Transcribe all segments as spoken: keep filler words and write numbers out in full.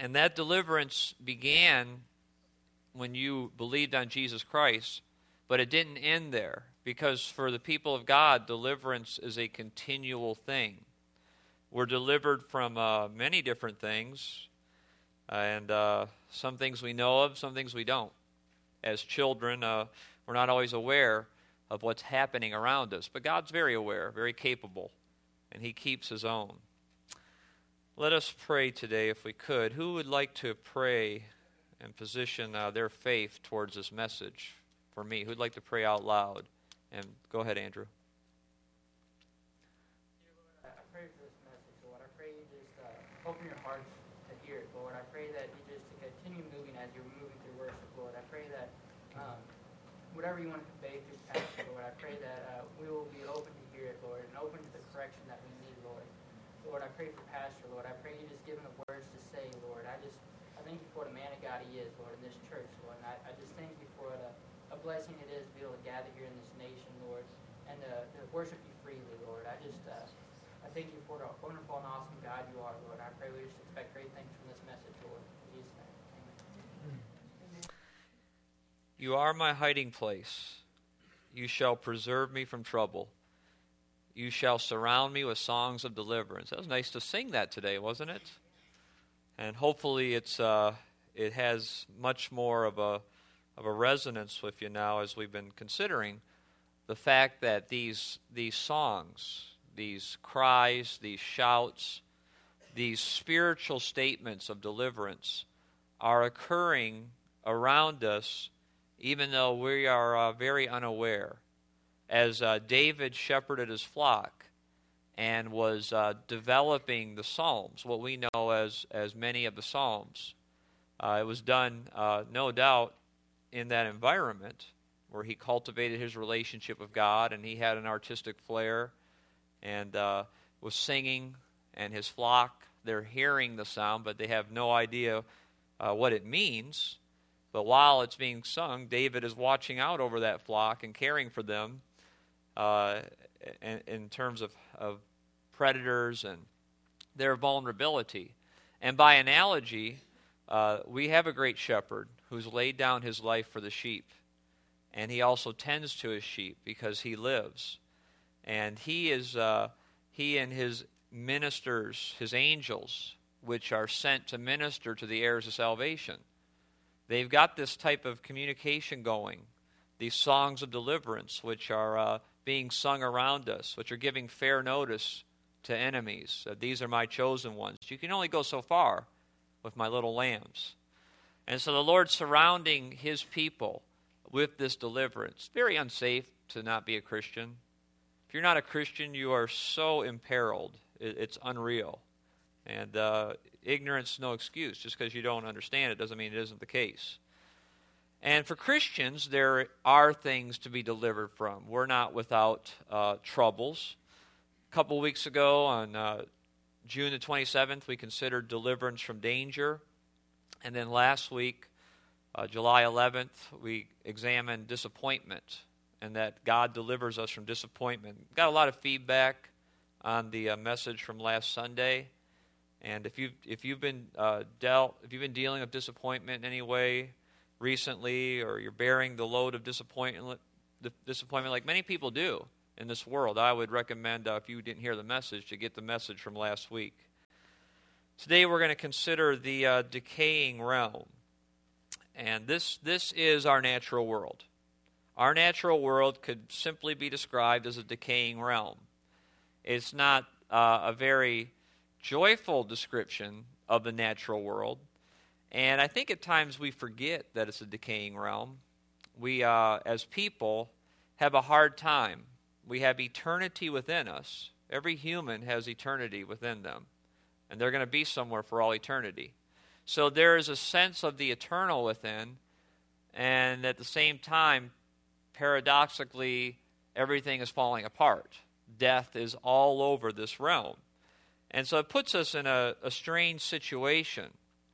And that deliverance began when you believed on Jesus Christ, but it didn't end there, because for the people of God, deliverance is a continual thing. We're delivered from uh, many different things, and uh, some things we know of, some things we don't. As children, uh, we're not always aware of what's happening around us, but God's very aware, very capable, and He keeps His own. Let us pray today, if we could. Who would like to pray and position uh, their faith towards this message for me? Who'd like to pray out loud? And go ahead, Andrew. Dear Lord, I pray for this message, Lord. I pray you just uh, open your hearts to hear it, Lord. I pray that you just continue moving as you're moving through worship, Lord. I pray that um, whatever you want to convey through Pastor, Lord, I pray that uh, we will be open to hear it, Lord, and open to the correction that we need, Lord. Lord, I pray for Pastor, Lord. I pray you just give him the words to say, Lord. I just I thank you for the man of God he is, Lord, in this church, Lord. And I, I just thank you for the a blessing it is to be able to gather here in this nation, Lord, and to, to worship you freely, Lord. I just, uh, I thank you for the wonderful and awesome God you are, Lord. I pray we just expect great things from this message, Lord. In Jesus' name, amen. You are my hiding place. You shall preserve me from trouble. You shall surround me with songs of deliverance. That was nice to sing that today, wasn't it? And hopefully it's uh, it has much more of a of a resonance with you now as we've been considering the fact that these these songs, these cries, these shouts, these spiritual statements of deliverance are occurring around us even though we are uh, very unaware. As uh, David shepherded his flock and was uh, developing the Psalms, what we know as, as many of the Psalms, uh, it was done, uh, no doubt, in that environment where he cultivated his relationship with God, and he had an artistic flair and uh, was singing, and his flock, they're hearing the sound, but they have no idea uh, what it means. But while it's being sung, David is watching out over that flock and caring for them uh, in, in terms of, of predators and their vulnerability. And by analogy, uh, we have a great shepherd who's laid down his life for the sheep. And he also tends to his sheep because he lives. And he is uh, he and his ministers, his angels, which are sent to minister to the heirs of salvation, they've got this type of communication going, these songs of deliverance, which are uh, being sung around us, which are giving fair notice to enemies. Uh, these are my chosen ones. You can only go so far with my little lambs. And so the Lord's surrounding his people with this deliverance. Very unsafe to not be a Christian. If you're not a Christian, you are so imperiled. It, it's unreal. And uh, ignorance is no excuse. Just because you don't understand it doesn't mean it isn't the case. And for Christians, there are things to be delivered from. We're not without uh, troubles. A couple weeks ago, on uh, June the twenty-seventh, we considered deliverance from danger. And then last week, uh, July eleventh, we examined disappointment, and that God delivers us from disappointment. Got a lot of feedback on the uh, message from last Sunday. And if you've, if you've been uh, dealt, if you've been dealing with disappointment in any way recently, or you're bearing the load of disappointment, disappointment like many people do in this world, I would recommend, uh, if you didn't hear the message, to get the message from last week. Today we're going to consider the uh, decaying realm. And this this is our natural world. Our natural world could simply be described as a decaying realm. It's not uh, a very joyful description of the natural world. And I think at times we forget that it's a decaying realm. We, uh, as people, have a hard time. We have eternity within us. Every human has eternity within them. And they're going to be somewhere for all eternity. So there is a sense of the eternal within, and at the same time, paradoxically, everything is falling apart. Death is all over this realm. And so it puts us in a, a strange situation.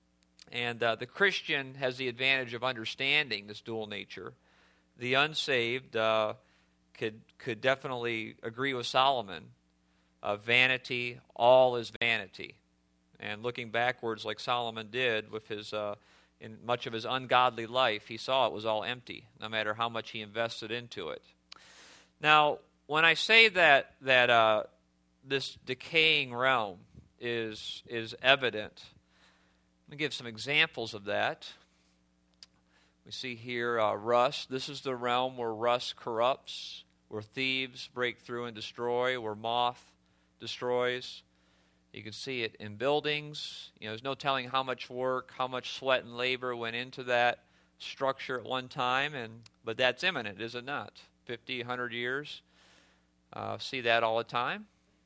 And uh, the Christian has the advantage of understanding this dual nature. The unsaved uh, could could definitely agree with Solomon. Uh, vanity, all is vanity. And looking backwards like Solomon did with his, uh, in much of his ungodly life, he saw it was all empty, no matter how much he invested into it. Now, when I say that that uh, this decaying realm is is evident, let me give some examples of that. We see here uh, rust. This is the realm where rust corrupts, where thieves break through and destroy, where moth destroys. You can see it in buildings. You know, there's no telling how much work, how much sweat and labor went into that structure at one time, and but that's imminent, is it not? fifty, one hundred years. Uh, see that all the time.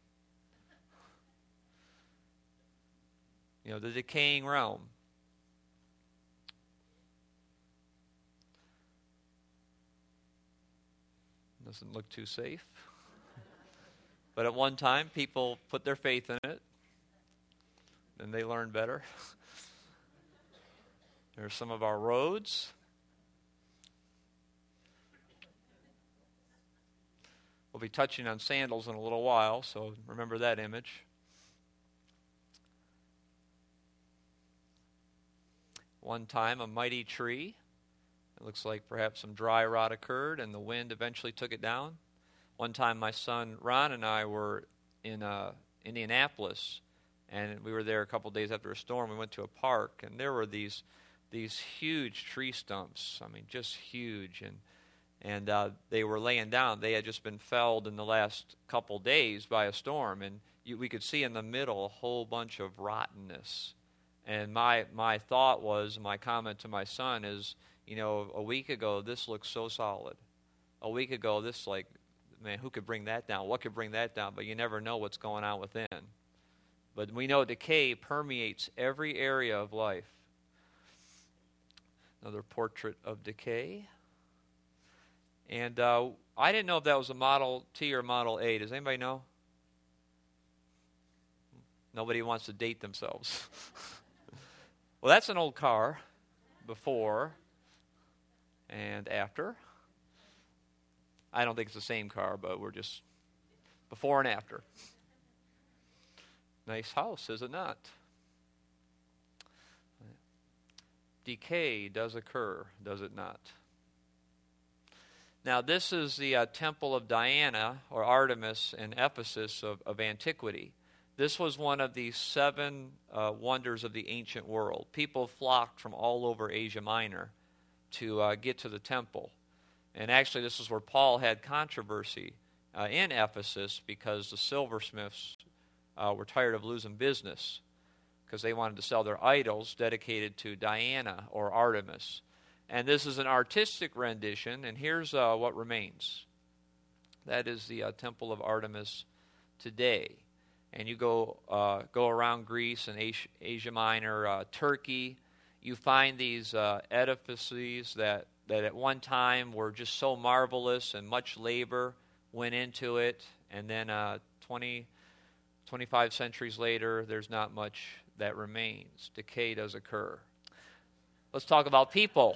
You know, the decaying realm. Doesn't look too safe. But at one time, people put their faith in it. Then they learned better. There are some of our roads. We'll be touching on sandals in a little while, so remember that image. One time, a mighty tree. It looks like perhaps some dry rot occurred, and the wind eventually took it down. One time, my son Ron and I were in uh, Indianapolis, and we were there a couple days after a storm. We went to a park, and there were these these huge tree stumps. I mean, just huge, and and uh, they were laying down. They had just been felled in the last couple days by a storm, and you, we could see in the middle a whole bunch of rottenness. And my my thought was, my comment to my son is, you know, a week ago this looked so solid. A week ago this, like, man, who could bring that down? What could bring that down? But you never know what's going on within. But we know decay permeates every area of life. Another portrait of decay. And uh, I didn't know if that was a Model T or Model A. Does anybody know? Nobody wants to date themselves. Well, that's an old car, before and after. I don't think it's the same car, but we're just before and after. Nice house, is it not? Decay does occur, does it not? Now, this is the uh, Temple of Diana, or Artemis, in Ephesus of, of antiquity. This was one of the seven uh, wonders of the ancient world. People flocked from all over Asia Minor to uh, get to the temple. And actually, this is where Paul had controversy uh, in Ephesus, because the silversmiths uh, were tired of losing business because they wanted to sell their idols dedicated to Diana or Artemis. And this is an artistic rendition, and here's uh, what remains. That is the uh, Temple of Artemis today. And you go uh, go around Greece and Asia, Asia Minor, uh, Turkey, you find these uh, edifices that, that at one time were just so marvelous, and much labor went into it. And then uh, twenty, twenty-five centuries later, there's not much that remains. Decay does occur. Let's talk about people.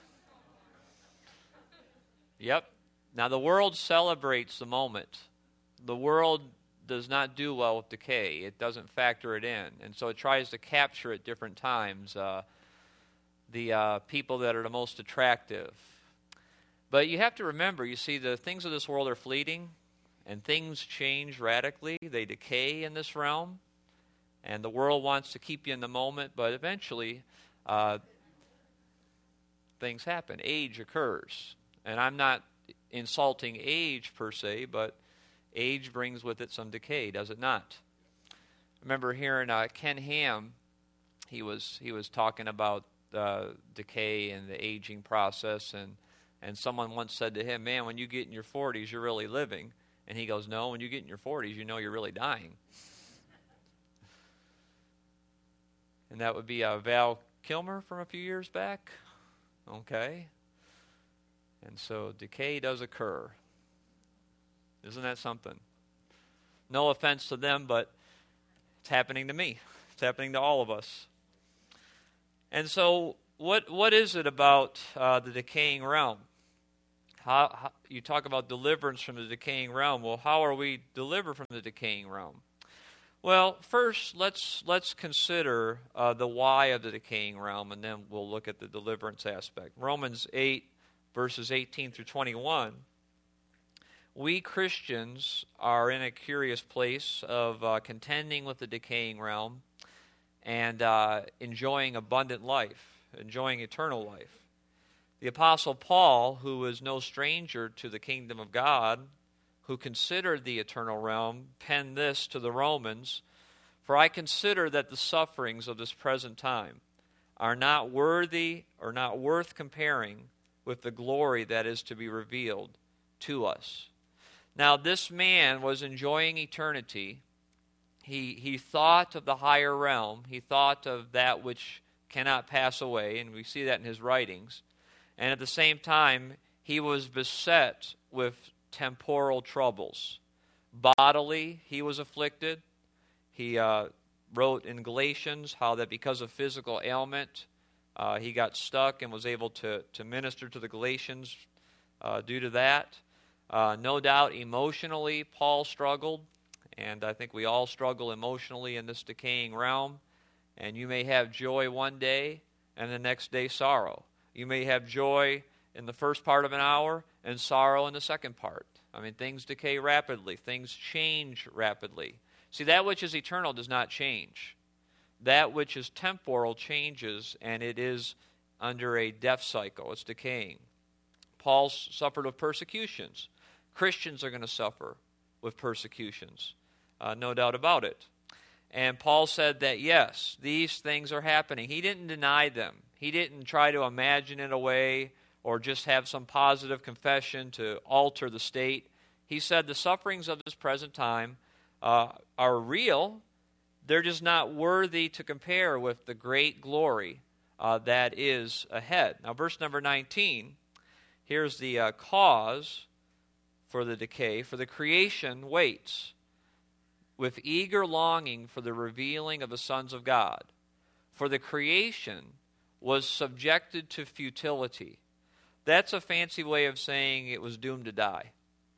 Yep. Now, the world celebrates the moment. The world does not do well with decay. It doesn't factor it in. And so it tries to capture at different times uh, the uh, people that are the most attractive. But you have to remember, you see, the things of this world are fleeting, and things change radically. They decay in this realm, and the world wants to keep you in the moment, but eventually uh, things happen. Age occurs. And I'm not insulting age per se, but age brings with it some decay, does it not? I remember hearing uh, Ken Ham, he was he was talking about uh, decay and the aging process, and, and someone once said to him, man, when you get in your forties, you're really living. And he goes, no, when you get in your forties, you know you're really dying. And that would be uh, Val Kilmer from a few years back. Okay. And so decay does occur. Isn't that something? No offense to them, but it's happening to me. It's happening to all of us. And so what what is it about uh, the decaying realm? How, how you talk about deliverance from the decaying realm. Well, how are we delivered from the decaying realm? Well, first, let's let's consider uh, the why of the decaying realm, and then we'll look at the deliverance aspect. Romans eight, verses eighteen through twenty-one. We Christians are in a curious place of uh, contending with the decaying realm and uh, enjoying abundant life, enjoying eternal life. The Apostle Paul, who was no stranger to the kingdom of God, who considered the eternal realm, penned this to the Romans, "For I consider that the sufferings of this present time are not worthy or not worth comparing with the glory that is to be revealed to us." Now, this man was enjoying eternity. He, he thought of the higher realm. He thought of that which cannot pass away, and we see that in his writings. And at the same time, he was beset with temporal troubles. Bodily, he was afflicted. He uh, wrote in Galatians how that because of physical ailment, uh, he got stuck and was able to, to minister to the Galatians uh, due to that. Uh, no doubt, emotionally, Paul struggled, and I think we all struggle emotionally in this decaying realm. And you may have joy one day, and the next day sorrow. You may have joy in the first part of an hour, and sorrow in the second part. I mean, things decay rapidly. Things change rapidly. See, that which is eternal does not change. That which is temporal changes, and it is under a death cycle. It's decaying. Paul suffered with persecutions. Christians are going to suffer with persecutions. Uh, no doubt about it. And Paul said that, yes, these things are happening. He didn't deny them. He didn't try to imagine it away or just have some positive confession to alter the state. He said the sufferings of this present time uh, are real. They're just not worthy to compare with the great glory uh, that is ahead. Now, verse number nineteen, here's the uh, cause for the decay. "For the creation waits with eager longing for the revealing of the sons of God. For the creation was subjected to futility." That's a fancy way of saying it was doomed to die.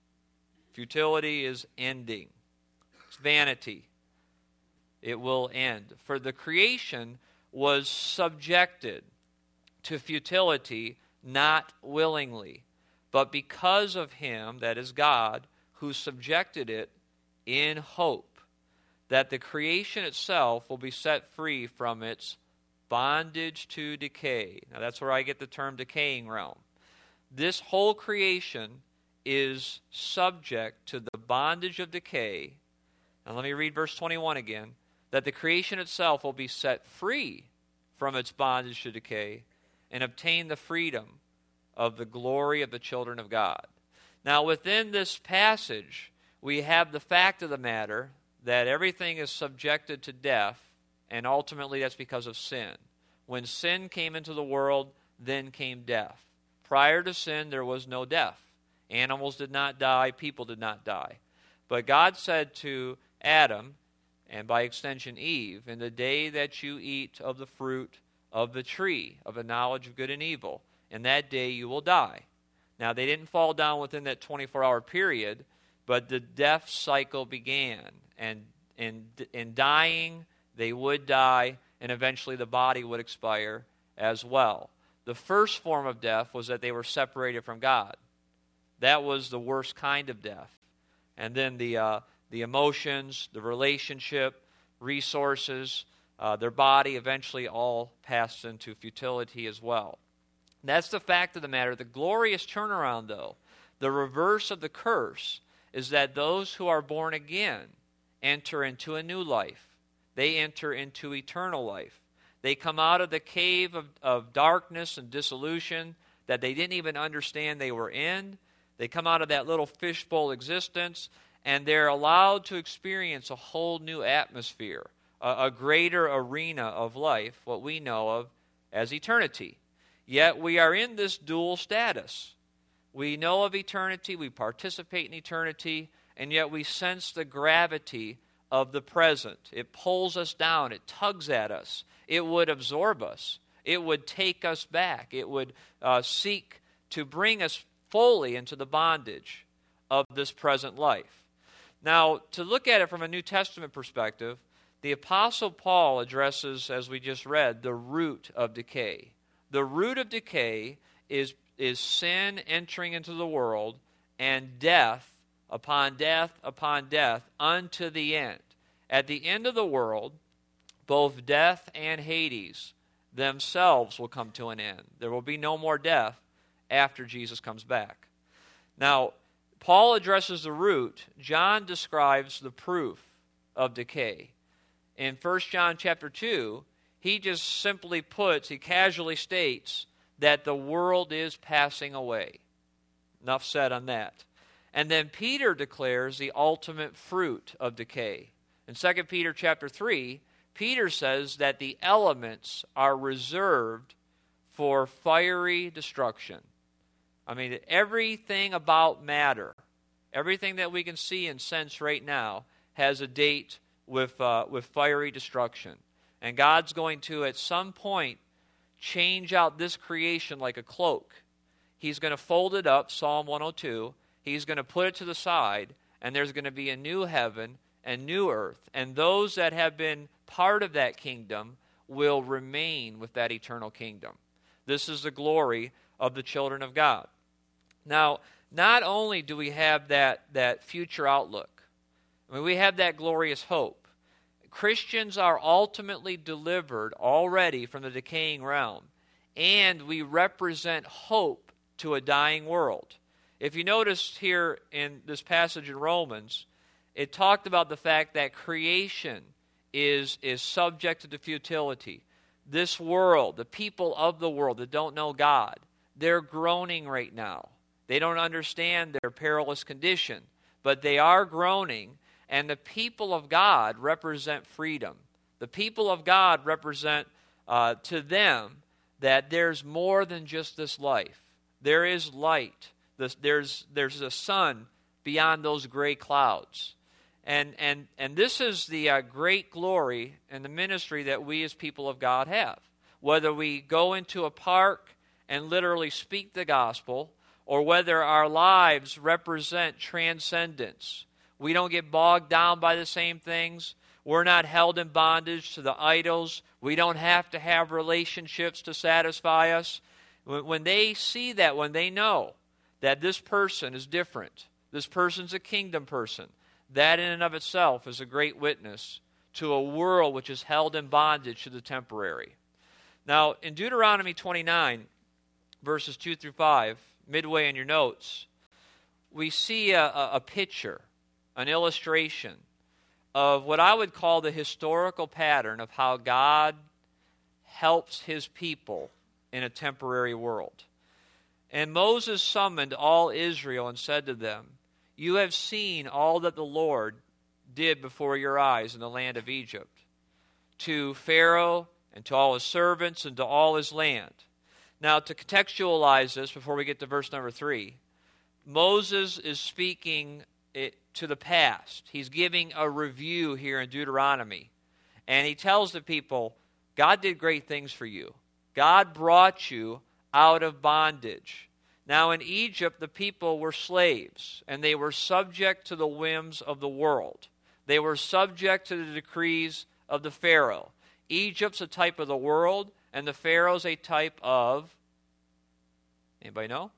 Futility is ending. It's vanity. It will end. "For the creation was subjected to futility, not willingly, but because of him," that is God, "who subjected it in hope that the creation itself will be set free from its bondage to decay." Now that's where I get the term decaying realm. This whole creation is subject to the bondage of decay. Now let me read verse twenty-one again. "That the creation itself will be set free from its bondage to decay and obtain the freedom of the glory of the children of God." Now within this passage, we have the fact of the matter that everything is subjected to death, and ultimately that's because of sin. When sin came into the world, then came death. Prior to sin, there was no death. Animals did not die, people did not die. But God said to Adam, and by extension Eve, "In the day that you eat of the fruit of the tree of the knowledge of good and evil, in that day you will die." Now, they didn't fall down within that twenty-four hour period, but the death cycle began. And in, in dying, they would die, and eventually the body would expire as well. The first form of death was that they were separated from God. That was the worst kind of death. And then the, uh, the emotions, the relationship, resources, uh, their body eventually all passed into futility as well. That's the fact of the matter. The glorious turnaround, though, the reverse of the curse, is that those who are born again enter into a new life. They enter into eternal life. They come out of the cave of, of darkness and dissolution that they didn't even understand they were in. They come out of that little fishbowl existence, and they're allowed to experience a whole new atmosphere, a, a greater arena of life, what we know of as eternity. Yet we are in this dual status. We know of eternity, we participate in eternity, and yet we sense the gravity of the present. It pulls us down, it tugs at us, it would absorb us, it would take us back, it would uh, seek to bring us fully into the bondage of this present life. Now, to look at it from a New Testament perspective, the Apostle Paul addresses, as we just read, the root of decay. The root of decay is, is sin entering into the world and death upon death upon death unto the end. At the end of the world, both death and Hades themselves will come to an end. There will be no more death after Jesus comes back. Now, Paul addresses the root. John describes the proof of decay. In First John chapter two, he just simply puts, he casually states that the world is passing away. Enough said on that. And then Peter declares the ultimate fruit of decay. In Second Peter chapter three, Peter says that the elements are reserved for fiery destruction. I mean, everything about matter, everything that we can see and sense right now has a date with uh, with fiery destruction. And God's going to, at some point, change out this creation like a cloak. He's going to fold it up, Psalm one oh two. He's going to put it to the side, and there's going to be a new heaven and new earth. And those that have been part of that kingdom will remain with that eternal kingdom. This is the glory of the children of God. Now, not only do we have that, that future outlook, I mean, we have that glorious hope. Christians are ultimately delivered already from the decaying realm, and we represent hope to a dying world. If you notice here in this passage in Romans, it talked about the fact that creation is, is subject to futility. This world, the people of the world that don't know God, they're groaning right now. They don't understand their perilous condition, but they are groaning, and the people of God represent freedom. The people of God represent uh, to them that there's more than just this life. There is light. There's, there's a sun beyond those gray clouds. And, and, and this is the uh, great glory and the ministry that we as people of God have. Whether we go into a park and literally speak the gospel, or whether our lives represent transcendence. We don't get bogged down by the same things. We're not held in bondage to the idols. We don't have to have relationships to satisfy us. When they see that, when they know that this person is different, this person's a kingdom person, that in and of itself is a great witness to a world which is held in bondage to the temporary. Now, in Deuteronomy twenty-nine, verses two through five, midway in your notes, we see a, a, a picture, an illustration of what I would call the historical pattern of how God helps his people in a temporary world. And Moses summoned all Israel and said to them, "You have seen all that the Lord did before your eyes in the land of Egypt, to Pharaoh and to all his servants and to all his land." Now, to contextualize this before we get to verse number three, Moses is speaking it to the past. He's giving a review here in Deuteronomy. And he tells the people, God did great things for you. God brought you out of bondage. Now in Egypt, the people were slaves, and they were subject to the whims of the world. They were subject to the decrees of the Pharaoh. Egypt's a type of the world, and the Pharaoh's a type of, anybody know?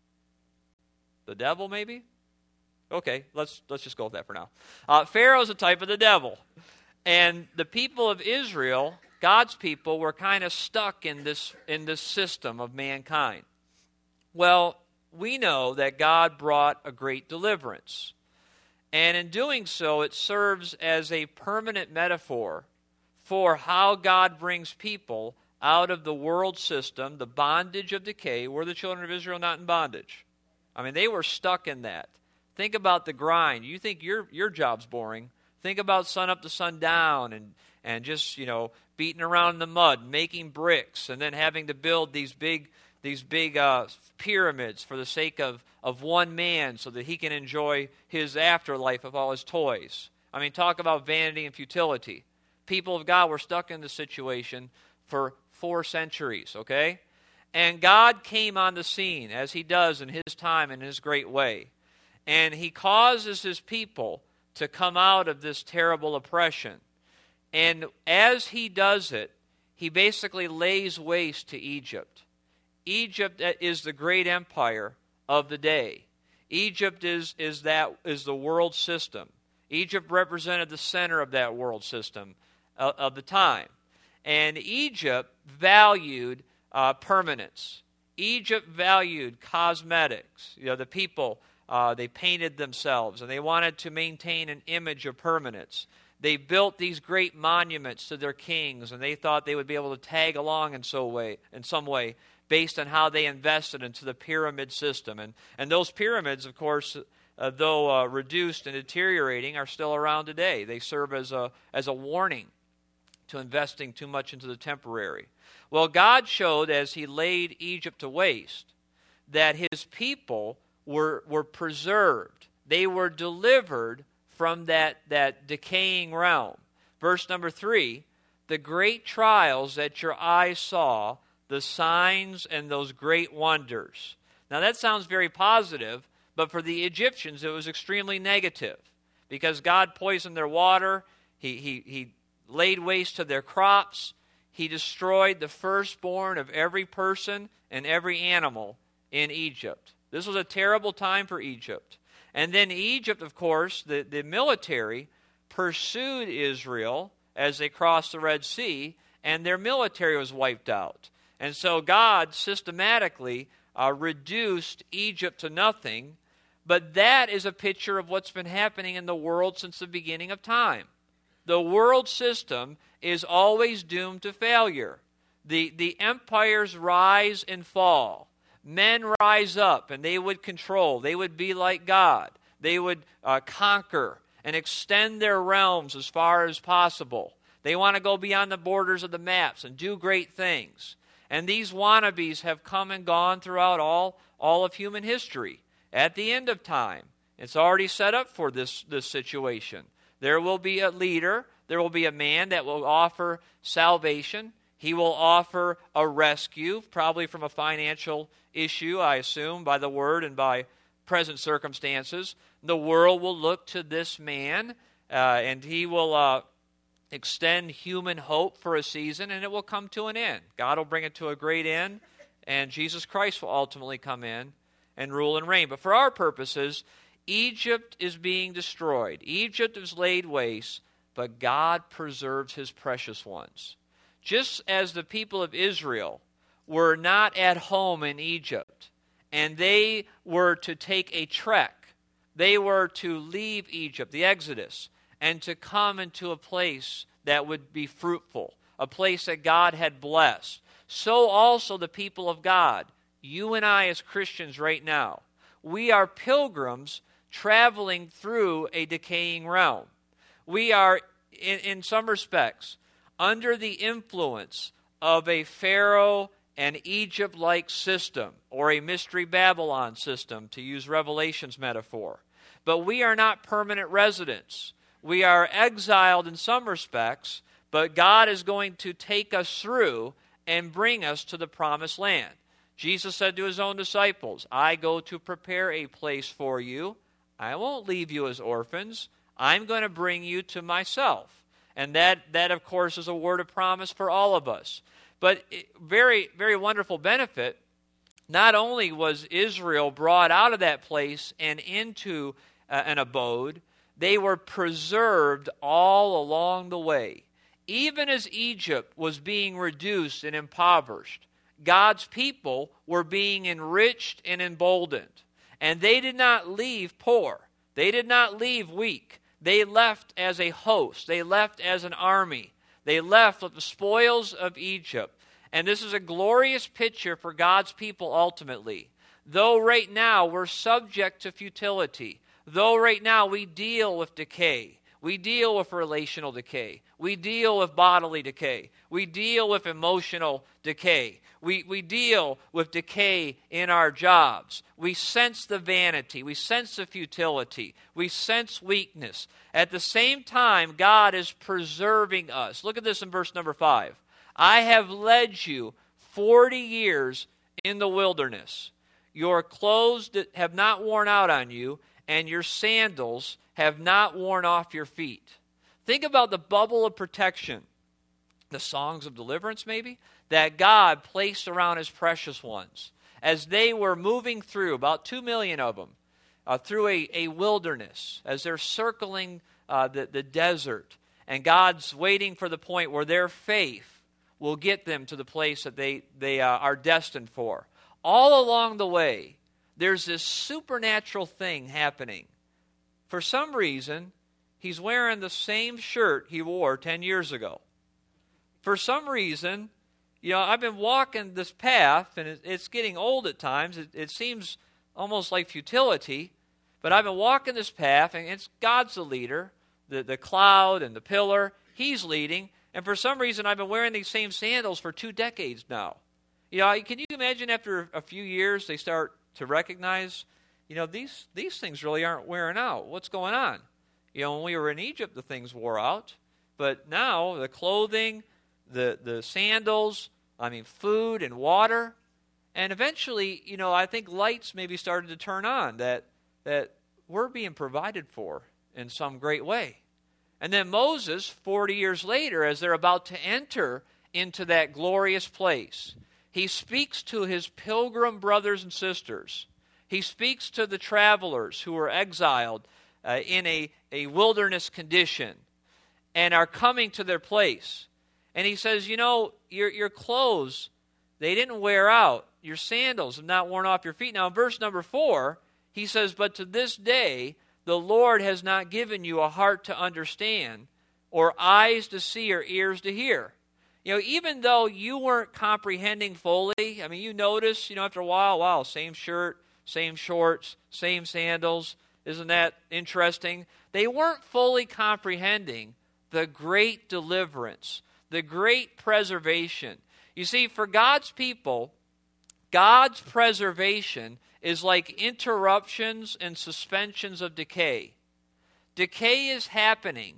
The devil, maybe? Okay, let's let's just go with that for now. Uh, Pharaoh's a type of the devil. And the people of Israel, God's people, were kind of stuck in this in this system of mankind. Well, we know that God brought a great deliverance. And in doing so, it serves as a permanent metaphor for how God brings people out of the world system, the bondage of decay. Were the children of Israel not in bondage? I mean, they were stuck in that. Think about the grind. You think your your job's boring. Think about sun up to sundown and, and just, you know, beating around in the mud, making bricks, and then having to build these big these big uh, pyramids for the sake of, of one man so that he can enjoy his afterlife of all his toys. I mean, talk about vanity and futility. People of God were stuck in this situation for four centuries, okay? And God came on the scene, as he does in his time in his great way. And he causes his people to come out of this terrible oppression. And as he does it, he basically lays waste to Egypt. Egypt is the great empire of the day. Egypt is, is, that, is the world system. Egypt represented the center of that world system of, of the time. And Egypt valued uh, permanence. Egypt valued cosmetics. You know, the people, uh, they painted themselves, and they wanted to maintain an image of permanence. They built these great monuments to their kings, and they thought they would be able to tag along in, so way, in some way based on how they invested into the pyramid system. And, and those pyramids, of course, uh, though uh, reduced and deteriorating, are still around today. They serve as a, as a warning to investing too much into the temporary. Well, God showed as he laid Egypt to waste that his people were, were preserved. They were delivered from that, that decaying realm. Verse number three, the great trials that your eyes saw, the signs and those great wonders. Now that sounds very positive, but for the Egyptians it was extremely negative because God poisoned their water, he, he, he laid waste to their crops, he destroyed the firstborn of every person and every animal in Egypt. This was a terrible time for Egypt. And then Egypt, of course, the, the military pursued Israel as they crossed the Red Sea, and their military was wiped out. And so God systematically uh, reduced Egypt to nothing, but that is a picture of what's been happening in the world since the beginning of time. The world system is always doomed to failure. The, the empires rise and fall. Men rise up and they would control. They would be like God. They would uh, conquer and extend their realms as far as possible. They want to go beyond the borders of the maps and do great things. And these wannabes have come and gone throughout all, all of human history. At the end of time, it's already set up for this, this situation. There will be a leader. There will be a man that will offer salvation. He will offer a rescue, probably from a financial issue, I assume, by the word and by present circumstances. The world will look to this man, uh, and he will uh, extend human hope for a season, and it will come to an end. God will bring it to a great end, and Jesus Christ will ultimately come in and rule and reign. But for our purposes, Egypt is being destroyed. Egypt is laid waste, but God preserves his precious ones. Just as the people of Israel were not at home in Egypt, and they were to take a trek, they were to leave Egypt, the Exodus, and to come into a place that would be fruitful, a place that God had blessed. So also the people of God, you and I as Christians right now, we are pilgrims traveling through a decaying realm. We are, in, in some respects, under the influence of a Pharaoh and Egypt-like system, or a Mystery Babylon system, to use Revelation's metaphor. But we are not permanent residents. We are exiled in some respects, but God is going to take us through and bring us to the promised land. Jesus said to his own disciples, I go to prepare a place for you. I won't leave you as orphans. I'm going to bring you to myself. And that, that, of course, is a word of promise for all of us. But very, very wonderful benefit. Not only was Israel brought out of that place and into uh, an abode, they were preserved all along the way. Even as Egypt was being reduced and impoverished, God's people were being enriched and emboldened. And they did not leave poor. They did not leave weak. They left as a host. They left as an army. They left with the spoils of Egypt. And this is a glorious picture for God's people ultimately. Though right now we're subject to futility, though right now we deal with decay, we deal with relational decay, we deal with bodily decay, we deal with emotional decay, we, we deal with decay in our jobs, we sense the vanity, we sense the futility, we sense weakness. At the same time, God is preserving us. Look at this in verse number five. I have led you forty years in the wilderness. Your clothes have not worn out on you, and your sandals have not worn off your feet. Think about the bubble of protection, the songs of deliverance maybe, that God placed around his precious ones as they were moving through, about two million of them, uh, through a, a wilderness, as they're circling uh, the, the desert. And God's waiting for the point where their faith will get them to the place that they, they uh, are destined for. All along the way, there's this supernatural thing happening. For some reason, he's wearing the same shirt he wore ten years ago. For some reason, you know, I've been walking this path, and it, it's getting old at times. It, it seems almost like futility, but I've been walking this path, and it's God's the leader, the, the cloud and the pillar. He's leading, and for some reason, I've been wearing these same sandals for two decades now. You know, can you imagine after a few years, they start to recognize, you know, these, these things really aren't wearing out. What's going on? You know, when we were in Egypt, the things wore out, but now the clothing, the the sandals, I mean, food and water. And eventually, you know, I think lights maybe started to turn on that that we're being provided for in some great way. And then Moses, forty years later, as they're about to enter into that glorious place, he speaks to his pilgrim brothers and sisters. He speaks to the travelers who were exiled uh, in a, a wilderness condition and are coming to their place. And he says, you know, your your clothes, they didn't wear out. Your sandals have not worn off your feet. Now, in verse number four, he says, but to this day, the Lord has not given you a heart to understand, or eyes to see, or ears to hear. You know, even though you weren't comprehending fully, I mean, you notice, you know, after a while, wow, same shirt, same shorts, same sandals. Isn't that interesting? They weren't fully comprehending the great deliverance, the great preservation. You see, for God's people, God's preservation is like interruptions and suspensions of decay. Decay is happening,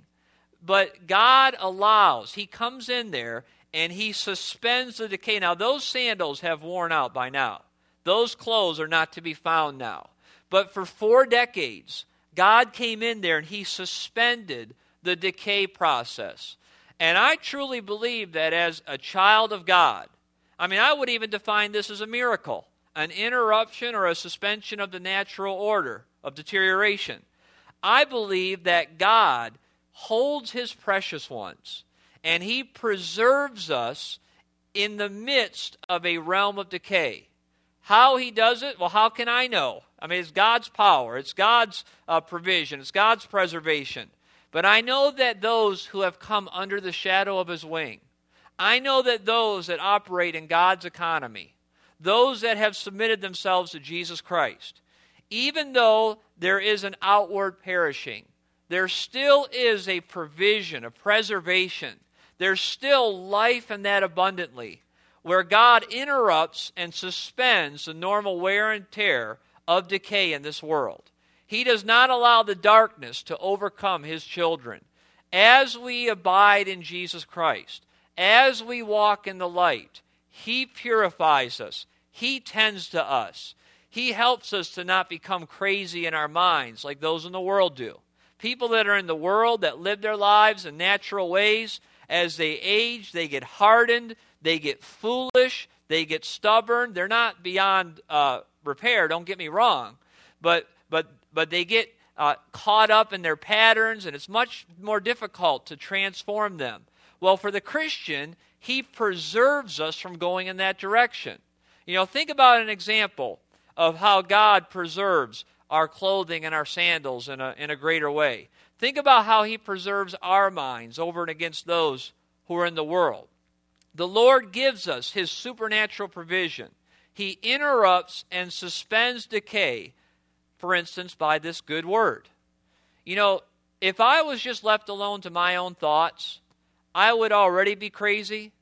but God allows. He comes in there and he suspends the decay. Now, those sandals have worn out by now. Those clothes are not to be found now. But for four decades, God came in there and he suspended the decay process. And I truly believe that as a child of God, I mean, I would even define this as a miracle, an interruption or a suspension of the natural order of deterioration. I believe that God holds his precious ones, and he preserves us in the midst of a realm of decay. How he does it? Well, how can I know? I mean, it's God's power. It's God's uh, provision. It's God's preservation. But I know that those who have come under the shadow of his wing, I know that those that operate in God's economy, those that have submitted themselves to Jesus Christ, even though there is an outward perishing, there still is a provision, a preservation. There's still life in that abundantly, where God interrupts and suspends the normal wear and tear of decay in this world. He does not allow the darkness to overcome his children. As we abide in Jesus Christ, as we walk in the light, he purifies us. He tends to us. He helps us to not become crazy in our minds like those in the world do. People that are in the world that live their lives in natural ways, as they age, they get hardened, they get foolish, they get stubborn. They're not beyond uh, repair, don't get me wrong, but but but they get uh, caught up in their patterns, and it's much more difficult to transform them. Well, for the Christian, he preserves us from going in that direction. You know, think about an example of how God preserves our clothing and our sandals in a, in a greater way. Think about how he preserves our minds over and against those who are in the world. The Lord gives us his supernatural provision. He interrupts and suspends decay, for instance, by this good word. You know, if I was just left alone to my own thoughts, I would already be crazy.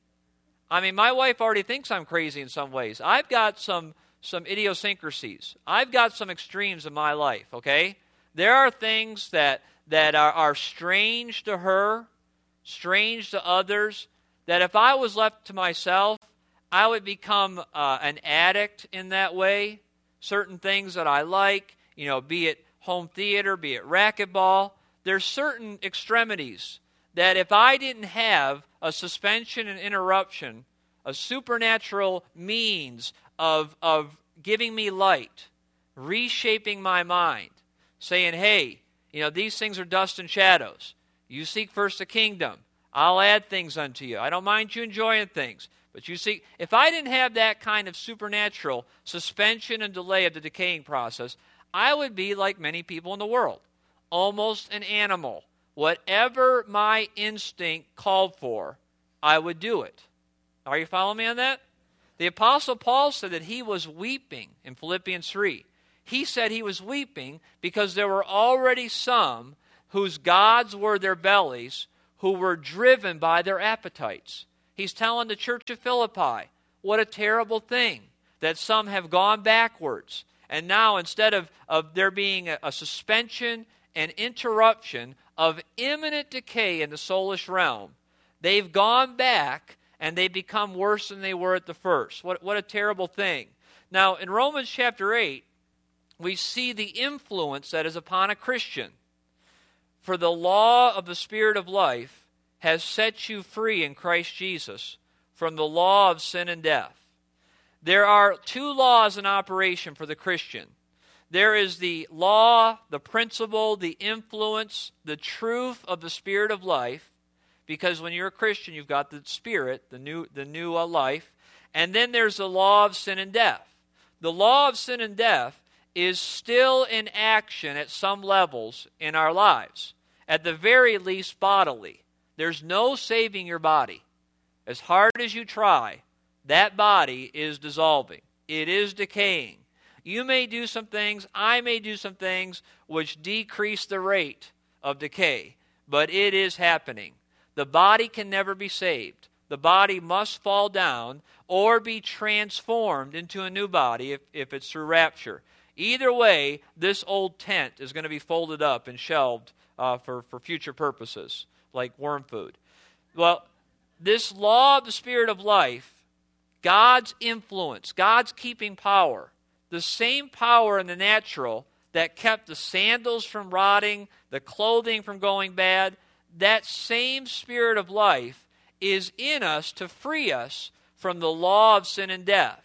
I mean, my wife already thinks I'm crazy in some ways. I've got some some idiosyncrasies. I've got some extremes in my life, okay? There are things that, that are, are strange to her, strange to others, that if I was left to myself, I would become uh, an addict in that way. Certain things that I like, you know, be it home theater, be it racquetball. There's certain extremities that if I didn't have a suspension and interruption, a supernatural means of, of giving me light, reshaping my mind, saying, hey, you know, these things are dust and shadows. You seek first the kingdom. I'll add things unto you. I don't mind you enjoying things. But you see, if I didn't have that kind of supernatural suspension and delay of the decaying process, I would be like many people in the world, almost an animal. Whatever my instinct called for, I would do it. Are you following me on that? The Apostle Paul said that he was weeping in Philippians three. He said he was weeping because there were already some whose gods were their bellies, who were driven by their appetites. He's telling the church of Philippi, what a terrible thing that some have gone backwards. And now instead of, of there being a, a suspension and interruption of imminent decay in the soulish realm, they've gone back and they become worse than they were at the first. What, what a terrible thing. Now, in Romans chapter eight, we see the influence that is upon a Christian. For the law of the Spirit of life has set you free in Christ Jesus from the law of sin and death. There are two laws in operation for the Christian. There is the law, the principle, the influence, the truth of the Spirit of life, because when you're a Christian, you've got the Spirit, the new, the new uh, life, and then there's the law of sin and death. The law of sin and death is still in action at some levels in our lives, at the very least bodily. There's no saving your body. As hard as you try, that body is dissolving. It is decaying. You may do some things, I may do some things which decrease the rate of decay, but it is happening. The body can never be saved. The body must fall down or be transformed into a new body if, if it's through rapture. Either way, this old tent is going to be folded up and shelved uh, for, for future purposes, like worm food. Well, this law of the Spirit of life, God's influence, God's keeping power, the same power in the natural that kept the sandals from rotting, the clothing from going bad, that same Spirit of life is in us to free us from the law of sin and death.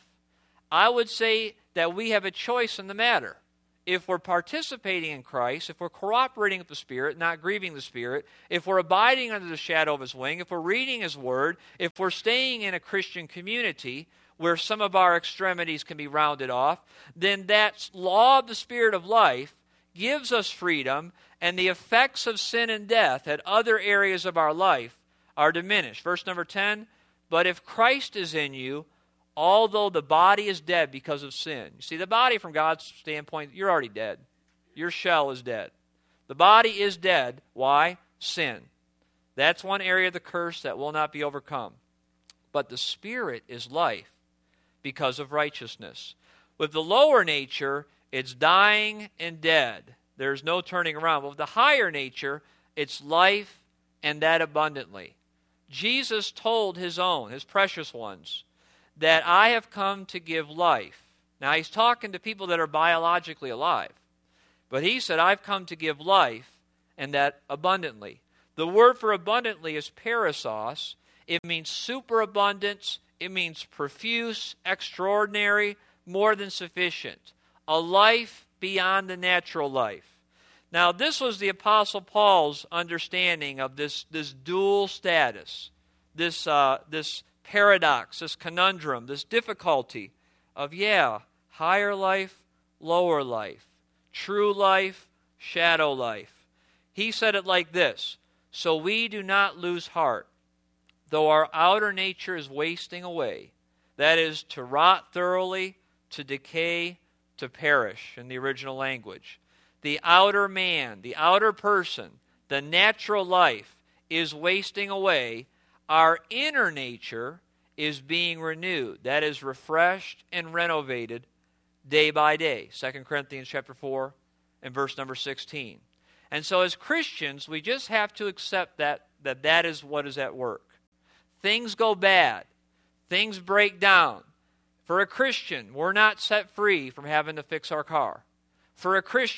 I would say that we have a choice in the matter. If we're participating in Christ, if we're cooperating with the Spirit, not grieving the Spirit, if we're abiding under the shadow of His wing, if we're reading His Word, if we're staying in a Christian community where some of our extremities can be rounded off, then that law of the Spirit of life gives us freedom, and the effects of sin and death at other areas of our life are diminished. Verse number ten, but if Christ is in you, although the body is dead because of sin. You see, the body from God's standpoint, you're already dead. Your shell is dead. The body is dead. Why? Sin. That's one area of the curse that will not be overcome. But the Spirit is life because of righteousness. With the lower nature, it's dying and dead. There's no turning around. But with the higher nature, it's life and that abundantly. Jesus told His own, His precious ones, that I have come to give life. Now, He's talking to people that are biologically alive. But He said, I've come to give life, and that abundantly. The word for abundantly is perissos. It means superabundance. It means profuse, extraordinary, more than sufficient. A life beyond the natural life. Now, this was the Apostle Paul's understanding of this, this dual status, this, uh, this paradox, this conundrum, this difficulty of, yeah, higher life, lower life, true life, shadow life. He said it like this, so we do not lose heart, though our outer nature is wasting away, that is, to rot thoroughly, to decay, to perish, in the original language. The outer man, the outer person, the natural life is wasting away. Our inner nature is being renewed. That is refreshed and renovated day by day. Second Corinthians chapter four and verse number sixteen. And so as Christians, we just have to accept that that, that is what is at work. Things go bad. Things break down. For a Christian, we're not set free from having to fix our car. For a Christian,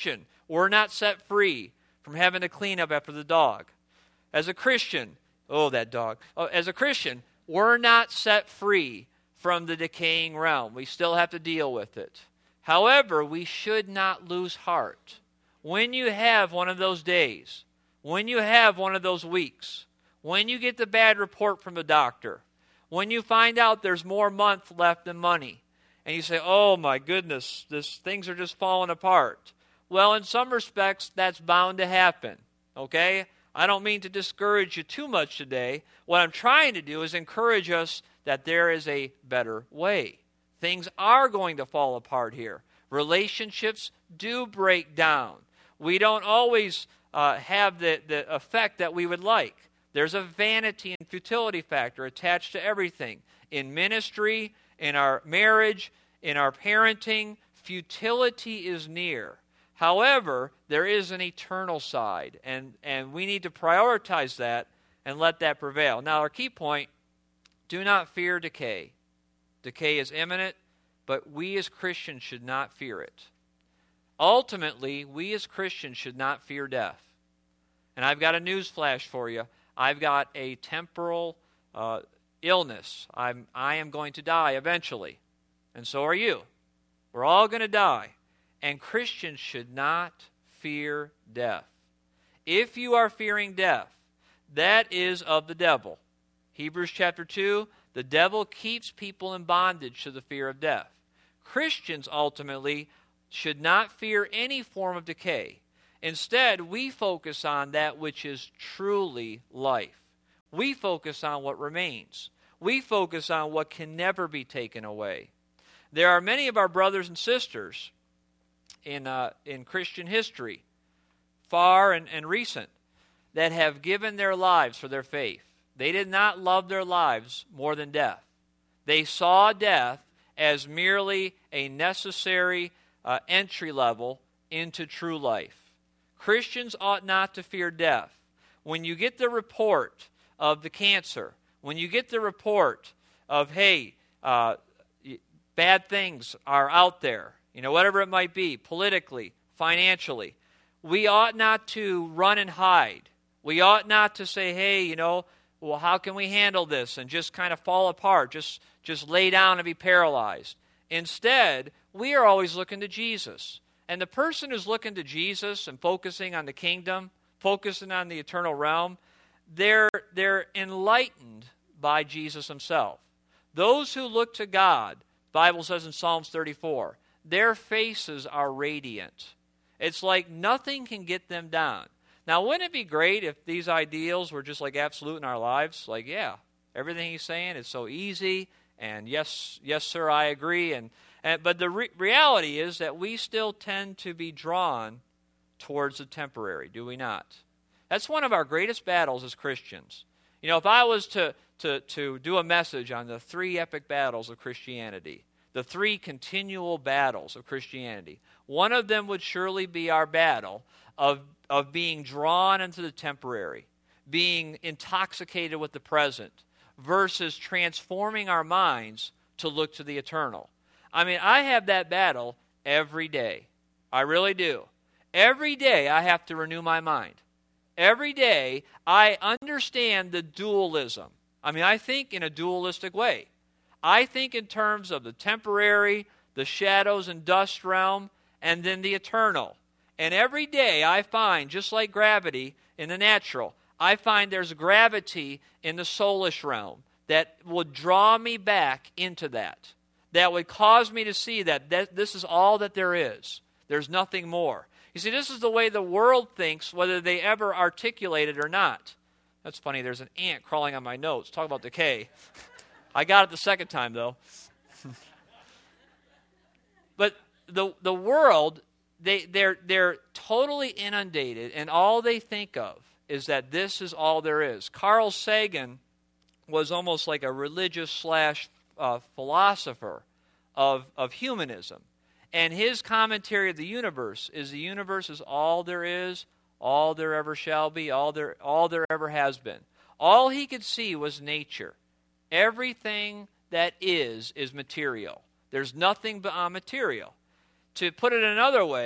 we're not set free from having to clean up after the dog. As a Christian, oh, that dog. Oh, as a Christian, we're not set free from the decaying realm. We still have to deal with it. However, we should not lose heart. When you have one of those days, when you have one of those weeks, when you get the bad report from the doctor, when you find out there's more month left than money, and you say, oh my goodness, this things are just falling apart. Well, in some respects, that's bound to happen, okay? I don't mean to discourage you too much today. What I'm trying to do is encourage us that there is a better way. Things are going to fall apart here. Relationships do break down. We don't always uh, have the, the effect that we would like. There's a vanity and futility factor attached to everything. In ministry, in our marriage, in our parenting, futility is near. However, there is an eternal side, and, and we need to prioritize that and let that prevail. Now, our key point, do not fear decay. Decay is imminent, but we as Christians should not fear it. Ultimately, we as Christians should not fear death. And I've got a news flash for you. I've got a temporal uh, illness. I'm, I am going to die eventually, and so are you. We're all going to die. And Christians should not fear death. If you are fearing death, that is of the devil. Hebrews chapter two, the devil keeps people in bondage to the fear of death. Christians ultimately should not fear any form of decay. Instead, we focus on that which is truly life. We focus on what remains. We focus on what can never be taken away. There are many of our brothers and sisters in uh, in Christian history, far and, and recent, that have given their lives for their faith. They did not love their lives more than death. They saw death as merely a necessary uh, entry level into true life. Christians ought not to fear death. When you get the report of the cancer, when you get the report of, hey, uh, bad things are out there, you know, whatever it might be, politically, financially, we ought not to run and hide. We ought not to say, hey, you know, well, how can we handle this? And just kind of fall apart, just, just lay down and be paralyzed. Instead, we are always looking to Jesus. And the person who's looking to Jesus and focusing on the kingdom, focusing on the eternal realm, they're, they're enlightened by Jesus himself. Those who look to God, the Bible says in Psalms thirty-four, their faces are radiant. It's like nothing can get them down. Now, wouldn't it be great if these ideals were just like absolute in our lives? Like, yeah, everything he's saying is so easy, and yes, yes, sir, I agree. And, and but the re- reality is that we still tend to be drawn towards the temporary, do we not? That's one of our greatest battles as Christians. You know, if I was to, to, to do a message on the three epic battles of Christianity, the three continual battles of Christianity, one of them would surely be our battle of, of being drawn into the temporary, being intoxicated with the present, versus transforming our minds to look to the eternal. I mean, I have that battle every day. I really do. Every day I have to renew my mind. Every day I understand the dualism. I mean, I think in a dualistic way. I think in terms of the temporary, the shadows and dust realm, and then the eternal. And every day I find, just like gravity in the natural, I find there's gravity in the soulish realm that would draw me back into that. That would cause me to see that th- this is all that there is. There's nothing more. You see, this is the way the world thinks, whether they ever articulate it or not. That's funny, there's an ant crawling on my notes. Talk about decay. I got it the second time, though. But the the world, they, they're, they're totally inundated, and all they think of is that this is all there is. Carl Sagan was almost like a religious slash uh, philosopher of, of humanism. And his commentary of the universe is the universe is all there is, all there ever shall be, all there, all there ever has been. All he could see was nature. Everything that is, is material. There's nothing beyond material. To put it another way,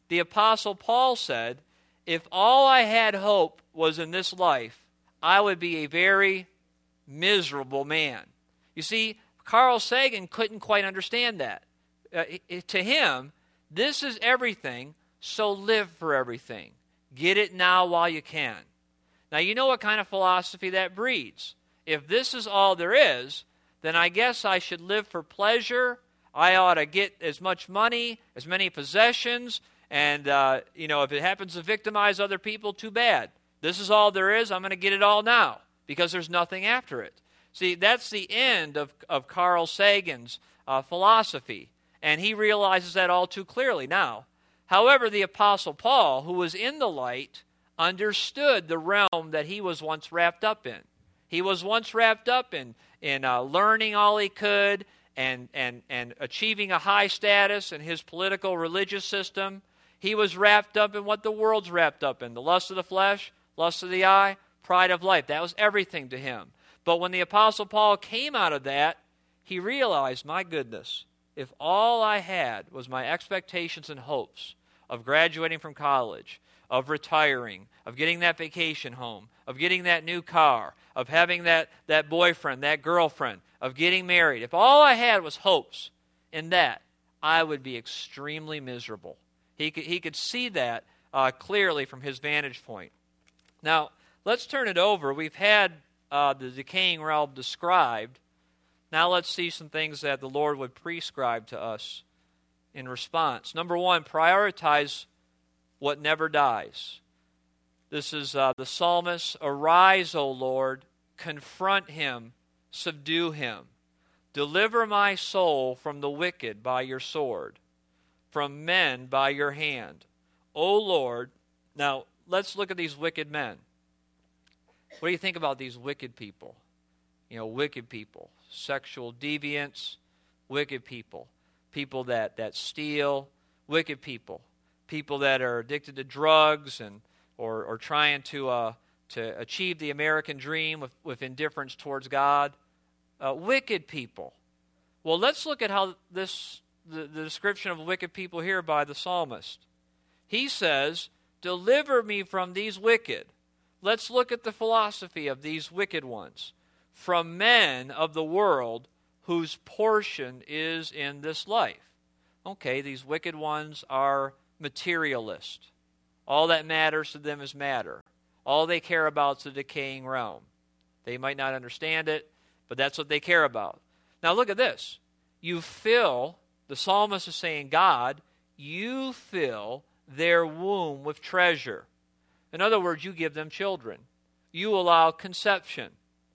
the Apostle Paul said, if all I had hope was in this life, I would be a very miserable man. You see, Carl Sagan couldn't quite understand that. Uh, it, to him, this is everything, so live for everything. Get it now while you can. Now, you know what kind of philosophy that breeds. If this is all there is, then I guess I should live for pleasure. I ought to get as much money, as many possessions, and, uh, you know, if it happens to victimize other people, too bad. This is all there is. I'm going to get it all now because there's nothing after it. See, that's the end of, of Carl Sagan's uh, philosophy, and he realizes that all too clearly now. However, the Apostle Paul, who was in the light, understood the realm that he was once wrapped up in. He was once wrapped up in, in uh, learning all he could and, and, and achieving a high status in his political religious system. He was wrapped up in what the world's wrapped up in, the lust of the flesh, lust of the eye, pride of life. That was everything to him. But when the Apostle Paul came out of that, he realized, my goodness, if all I had was my expectations and hopes of graduating from college, of retiring, of getting that vacation home, of getting that new car, of having that, that boyfriend, that girlfriend, of getting married, if all I had was hopes in that, I would be extremely miserable. He could, he could see that uh, clearly from his vantage point. Now, let's turn it over. We've had uh, the decaying realm described. Now let's see some things that the Lord would prescribe to us in response. Number one, prioritize what never dies. This is uh, the psalmist, arise, O Lord, confront him, subdue him. Deliver my soul from the wicked by your sword, from men by your hand. O Lord, now let's look at these wicked men. What do you think about these wicked people? You know, wicked people, sexual deviants, wicked people, people that, that steal, wicked people, people that are addicted to drugs and or, or trying to uh, to achieve the American dream with, with indifference towards God. Uh, wicked people. Well, let's look at how this the, the description of wicked people here by the psalmist. He says, deliver me from these wicked. Let's look at the philosophy of these wicked ones. From men of the world whose portion is in this life. Okay, these wicked ones are materialist. All that matters to them is matter. All they care about is the decaying realm. They might not understand it, but that's what they care about. Now look at this. You fill, the psalmist is saying, God, you fill their womb with treasure. In other words, you give them children. You allow conception.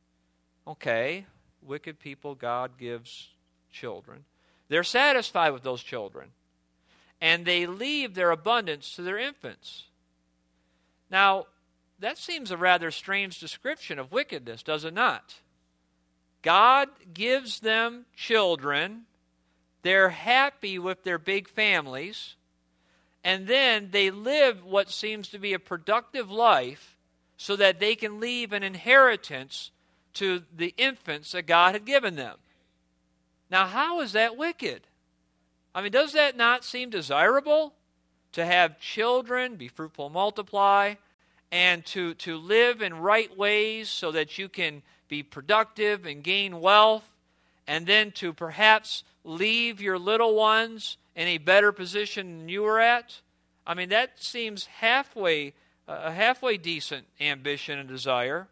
Okay, wicked people, God gives children. They're satisfied with those children. And they leave their abundance to their infants. Now, that seems a rather strange description of wickedness, does it not? God gives them children. They're happy with their big families. And then they live what seems to be a productive life so that they can leave an inheritance to the infants that God had given them. Now, how is that wicked? I mean, does that not seem desirable? To have children, be fruitful, multiply, and to, to live in right ways so that you can be productive and gain wealth, and then to perhaps leave your little ones in a better position than you were at? I mean, that seems halfway, a halfway decent ambition and desire.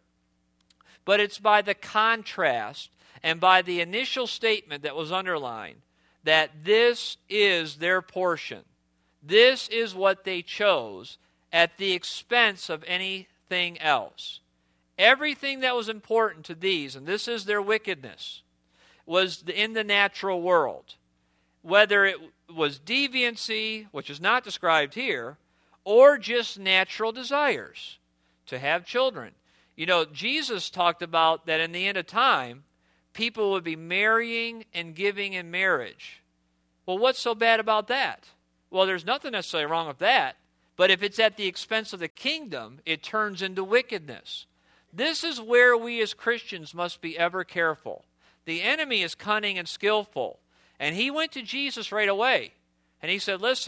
But it's by the contrast and by the initial statement that was underlined that this is their portion. This is what they chose at the expense of anything else. Everything that was important to these, and this is their wickedness, was in the natural world. Whether it was deviancy, which is not described here, or just natural desires to have children. You know, Jesus talked about that in the end of time, people would be marrying and giving in marriage. Well, what's so bad about that? Well, there's nothing necessarily wrong with that, but if it's at the expense of the kingdom, it turns into wickedness. This is where we as Christians must be ever careful. The enemy is cunning and skillful, and he went to Jesus right away, and he said, listen,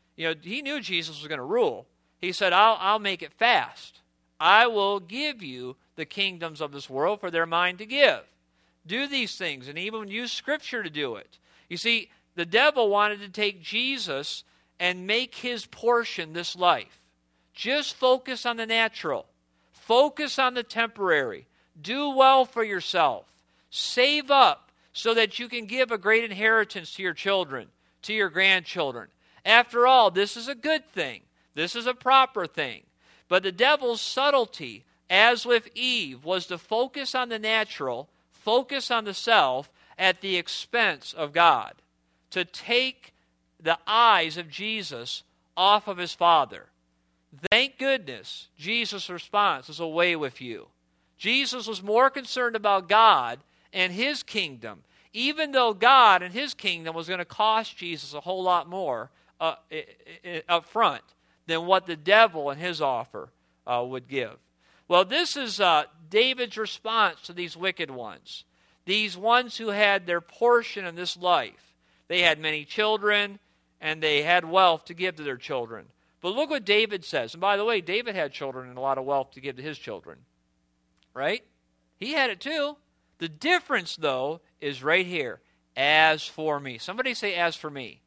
You know, he knew Jesus was going to rule. He said, I'll, I'll make it fast. I will give you the kingdoms of this world, for they're mine to give. Do these things, and even use Scripture to do it. You see, the devil wanted to take Jesus and make his portion this life. Just focus on the natural. Focus on the temporary. Do well for yourself. Save up so that you can give a great inheritance to your children, to your grandchildren. After all, this is a good thing. This is a proper thing. But the devil's subtlety, as with Eve, was to focus on the natural, focus on the self at the expense of God. To take the eyes of Jesus off of his Father. Thank goodness Jesus' response is away with you. Jesus was more concerned about God and his kingdom, even though God and his kingdom was going to cost Jesus a whole lot more uh, up front than what the devil and his offer uh, would give. Well, this is uh, David's response to these wicked ones, these ones who had their portion in this life. They had many children, and they had wealth to give to their children. But look what David says. And by the way, David had children and a lot of wealth to give to his children. Right? He had it too. The difference, though, is right here. As for me. Somebody say, as for me.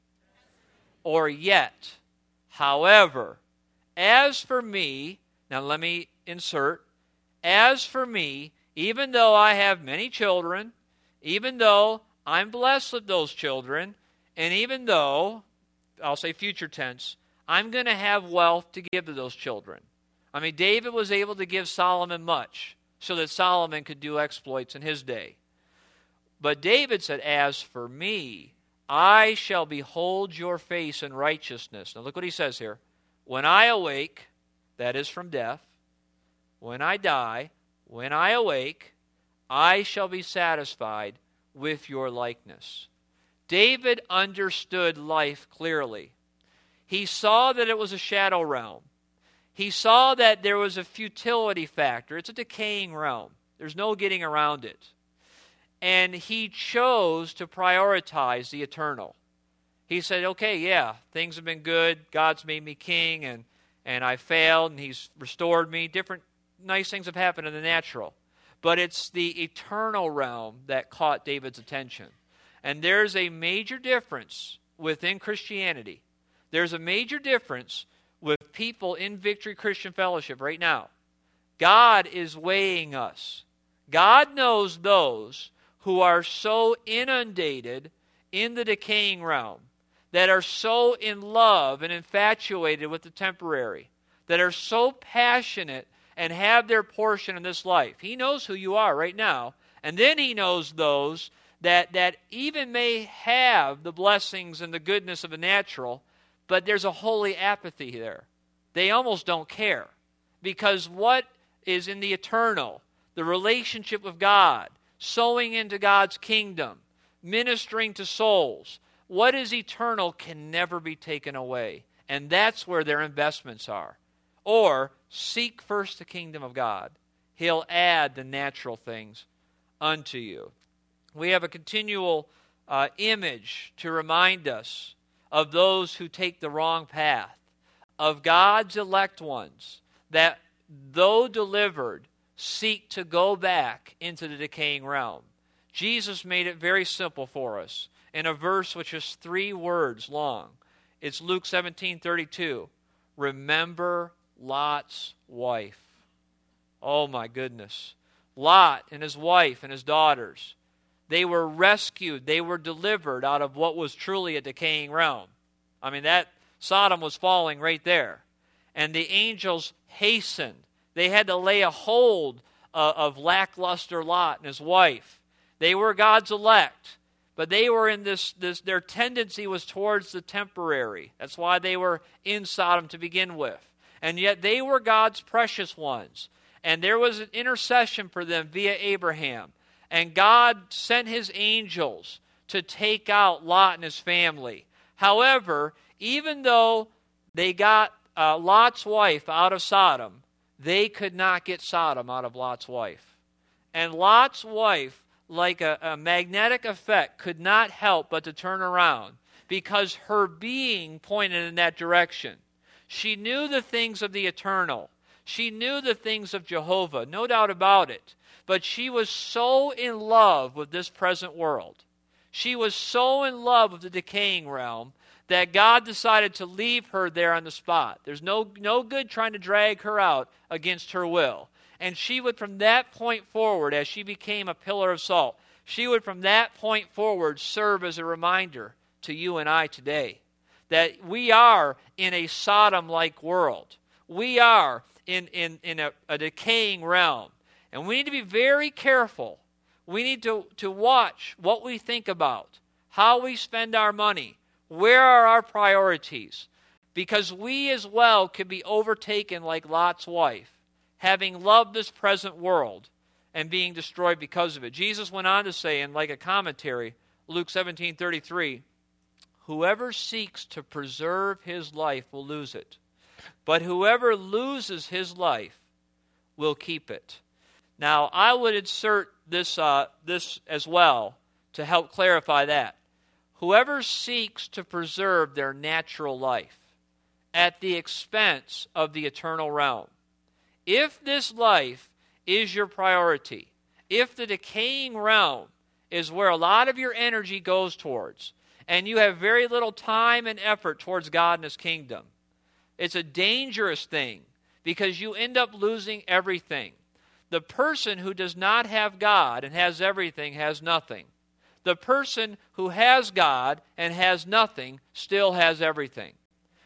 Or yet. However. As for me. Now let me insert. As for me, even though I have many children, even though I'm blessed with those children, and even though, I'll say future tense, I'm going to have wealth to give to those children. I mean, David was able to give Solomon much so that Solomon could do exploits in his day. But David said, as for me, I shall behold your face in righteousness. Now look what he says here. When I awake, that is from death, when I die, when I awake, I shall be satisfied with your likeness. David understood life clearly. He saw that it was a shadow realm. He saw that there was a futility factor. It's a decaying realm. There's no getting around it. And he chose to prioritize the eternal. He said, okay, yeah, things have been good. God's made me king, and, and I failed, and he's restored me. Different nice things have happened in the natural. But it's the eternal realm that caught David's attention. And there's a major difference within Christianity. There's a major difference with people in Victory Christian Fellowship right now. God is weighing us. God knows those who are so inundated in the decaying realm, that are so in love and infatuated with the temporary, that are so passionate and have their portion in this life. He knows who you are right now. And then he knows those that, that even may have the blessings and the goodness of the natural, but there's a holy apathy there. They almost don't care. Because what is in the eternal, the relationship with God, sowing into God's kingdom, ministering to souls, what is eternal can never be taken away. And that's where their investments are. Or, seek first the kingdom of God. He'll add the natural things unto you. We have a continual uh, image to remind us of those who take the wrong path, of God's elect ones, that though delivered, seek to go back into the decaying realm. Jesus made it very simple for us in a verse which is three words long. It's Luke seventeen thirty-two. Remember Lot's wife. Oh my goodness. Lot and his wife and his daughters, they were rescued, they were delivered out of what was truly a decaying realm. I mean, that Sodom was falling right there. And the angels hastened. They had to lay a hold uh, of lackluster Lot and his wife. They were God's elect, but they were in this, this, their tendency was towards the temporary. That's why they were in Sodom to begin with. And yet they were God's precious ones. And there was an intercession for them via Abraham. And God sent his angels to take out Lot and his family. However, even though they got uh, Lot's wife out of Sodom, they could not get Sodom out of Lot's wife. And Lot's wife like a, a magnetic effect, could not help but to turn around because her being pointed in that direction. She knew the things of the eternal. She knew the things of Jehovah, no doubt about it. But she was so in love with this present world. She was so in love with the decaying realm that God decided to leave her there on the spot. There's no, no good trying to drag her out against her will. And she would, from that point forward, as she became a pillar of salt, she would, from that point forward, serve as a reminder to you and I today that we are in a Sodom-like world. We are in, in, in a, a decaying realm. And we need to be very careful. We need to, to watch what we think about, how we spend our money, where are our priorities, because we as well could be overtaken like Lot's wife, having loved this present world and being destroyed because of it. Jesus went on to say, in like a commentary, Luke seventeen thirty-three, whoever seeks to preserve his life will lose it, but whoever loses his life will keep it. Now, I would insert this, uh, this as well to help clarify that. Whoever seeks to preserve their natural life at the expense of the eternal realm. If this life is your priority, if the decaying realm is where a lot of your energy goes towards, and you have very little time and effort towards God and His kingdom, it's a dangerous thing because you end up losing everything. The person who does not have God and has everything has nothing. The person who has God and has nothing still has everything.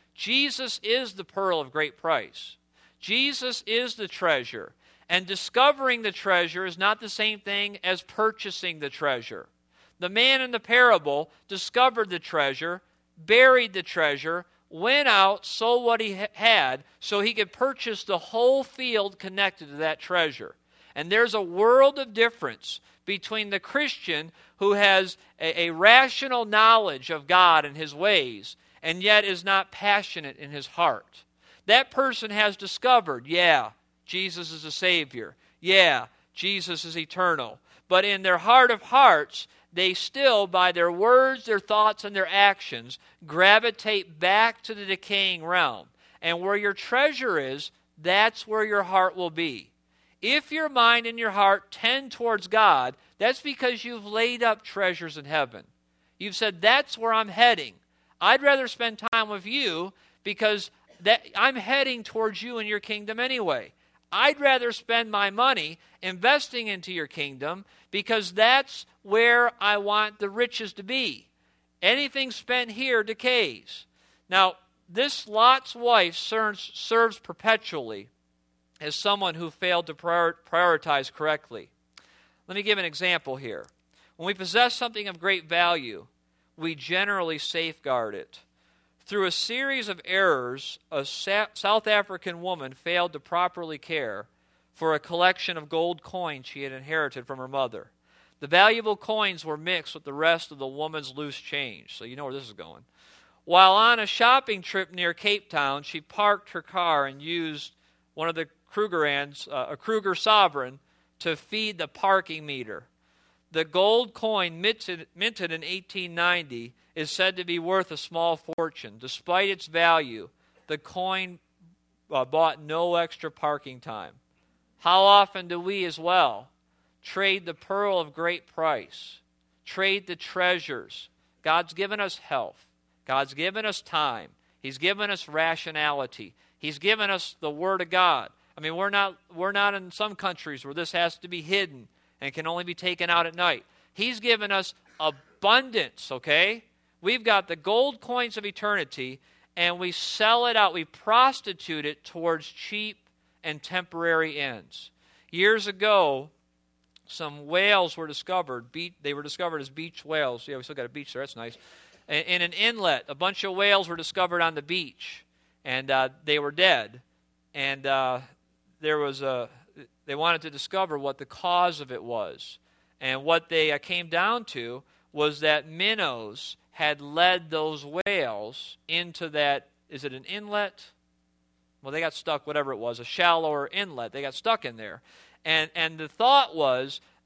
Jesus is the pearl of great price. Jesus is the treasure. And discovering the treasure is not the same thing as purchasing the treasure. The man in the parable discovered the treasure, buried the treasure, went out, sold what he had, so he could purchase the whole field connected to that treasure. And there's a world of difference between the Christian who has a, a rational knowledge of God and His ways, and yet is not passionate in his heart. That person has discovered, yeah, Jesus is a Savior. Yeah, Jesus is eternal. But in their heart of hearts, they still, by their words, their thoughts, and their actions, gravitate back to the decaying realm. And where your treasure is, that's where your heart will be. If your mind and your heart tend towards God, that's because you've laid up treasures in heaven. You've said, that's where I'm heading. I'd rather spend time with you because that I'm heading towards you and your kingdom anyway. I'd rather spend my money investing into your kingdom because that's where I want the riches to be. Anything spent here decays. Now, this Lot's wife serves, serves perpetually as someone who failed to prior, prioritize correctly. Let me give an example here. When we possess something of great value, we generally safeguard it. Through a series of errors, a Sa- South African woman failed to properly care for a collection of gold coins she had inherited from her mother. The valuable coins were mixed with the rest of the woman's loose change, so you know where this is going. While on a shopping trip near Cape Town, she parked her car and used one of the Krugerrands, uh, a Kruger Sovereign, to feed the parking meter. The gold coin minted, minted in eighteen ninety is said to be worth a small fortune. Despite its value, the coin uh, bought no extra parking time. How often do we as well trade the pearl of great price, trade the treasures? God's given us health. God's given us time. He's given us rationality. He's given us the Word of God. I mean, we're not we're not in some countries where this has to be hidden and can only be taken out at night. He's given us abundance, okay? We've got the gold coins of eternity, and we sell it out. We prostitute it towards cheap and temporary ends. Years ago, some whales were discovered. Be- they were discovered as beach whales. Yeah, we still got a beach there. That's nice. In, in an inlet, a bunch of whales were discovered on the beach, and uh, they were dead. And uh, there was a... They wanted to discover what the cause of it was. And what they uh, came down to was that minnows had led those whales into that, is it an inlet? Well, they got stuck, whatever it was, a shallower inlet. They got stuck in there. And and the thought was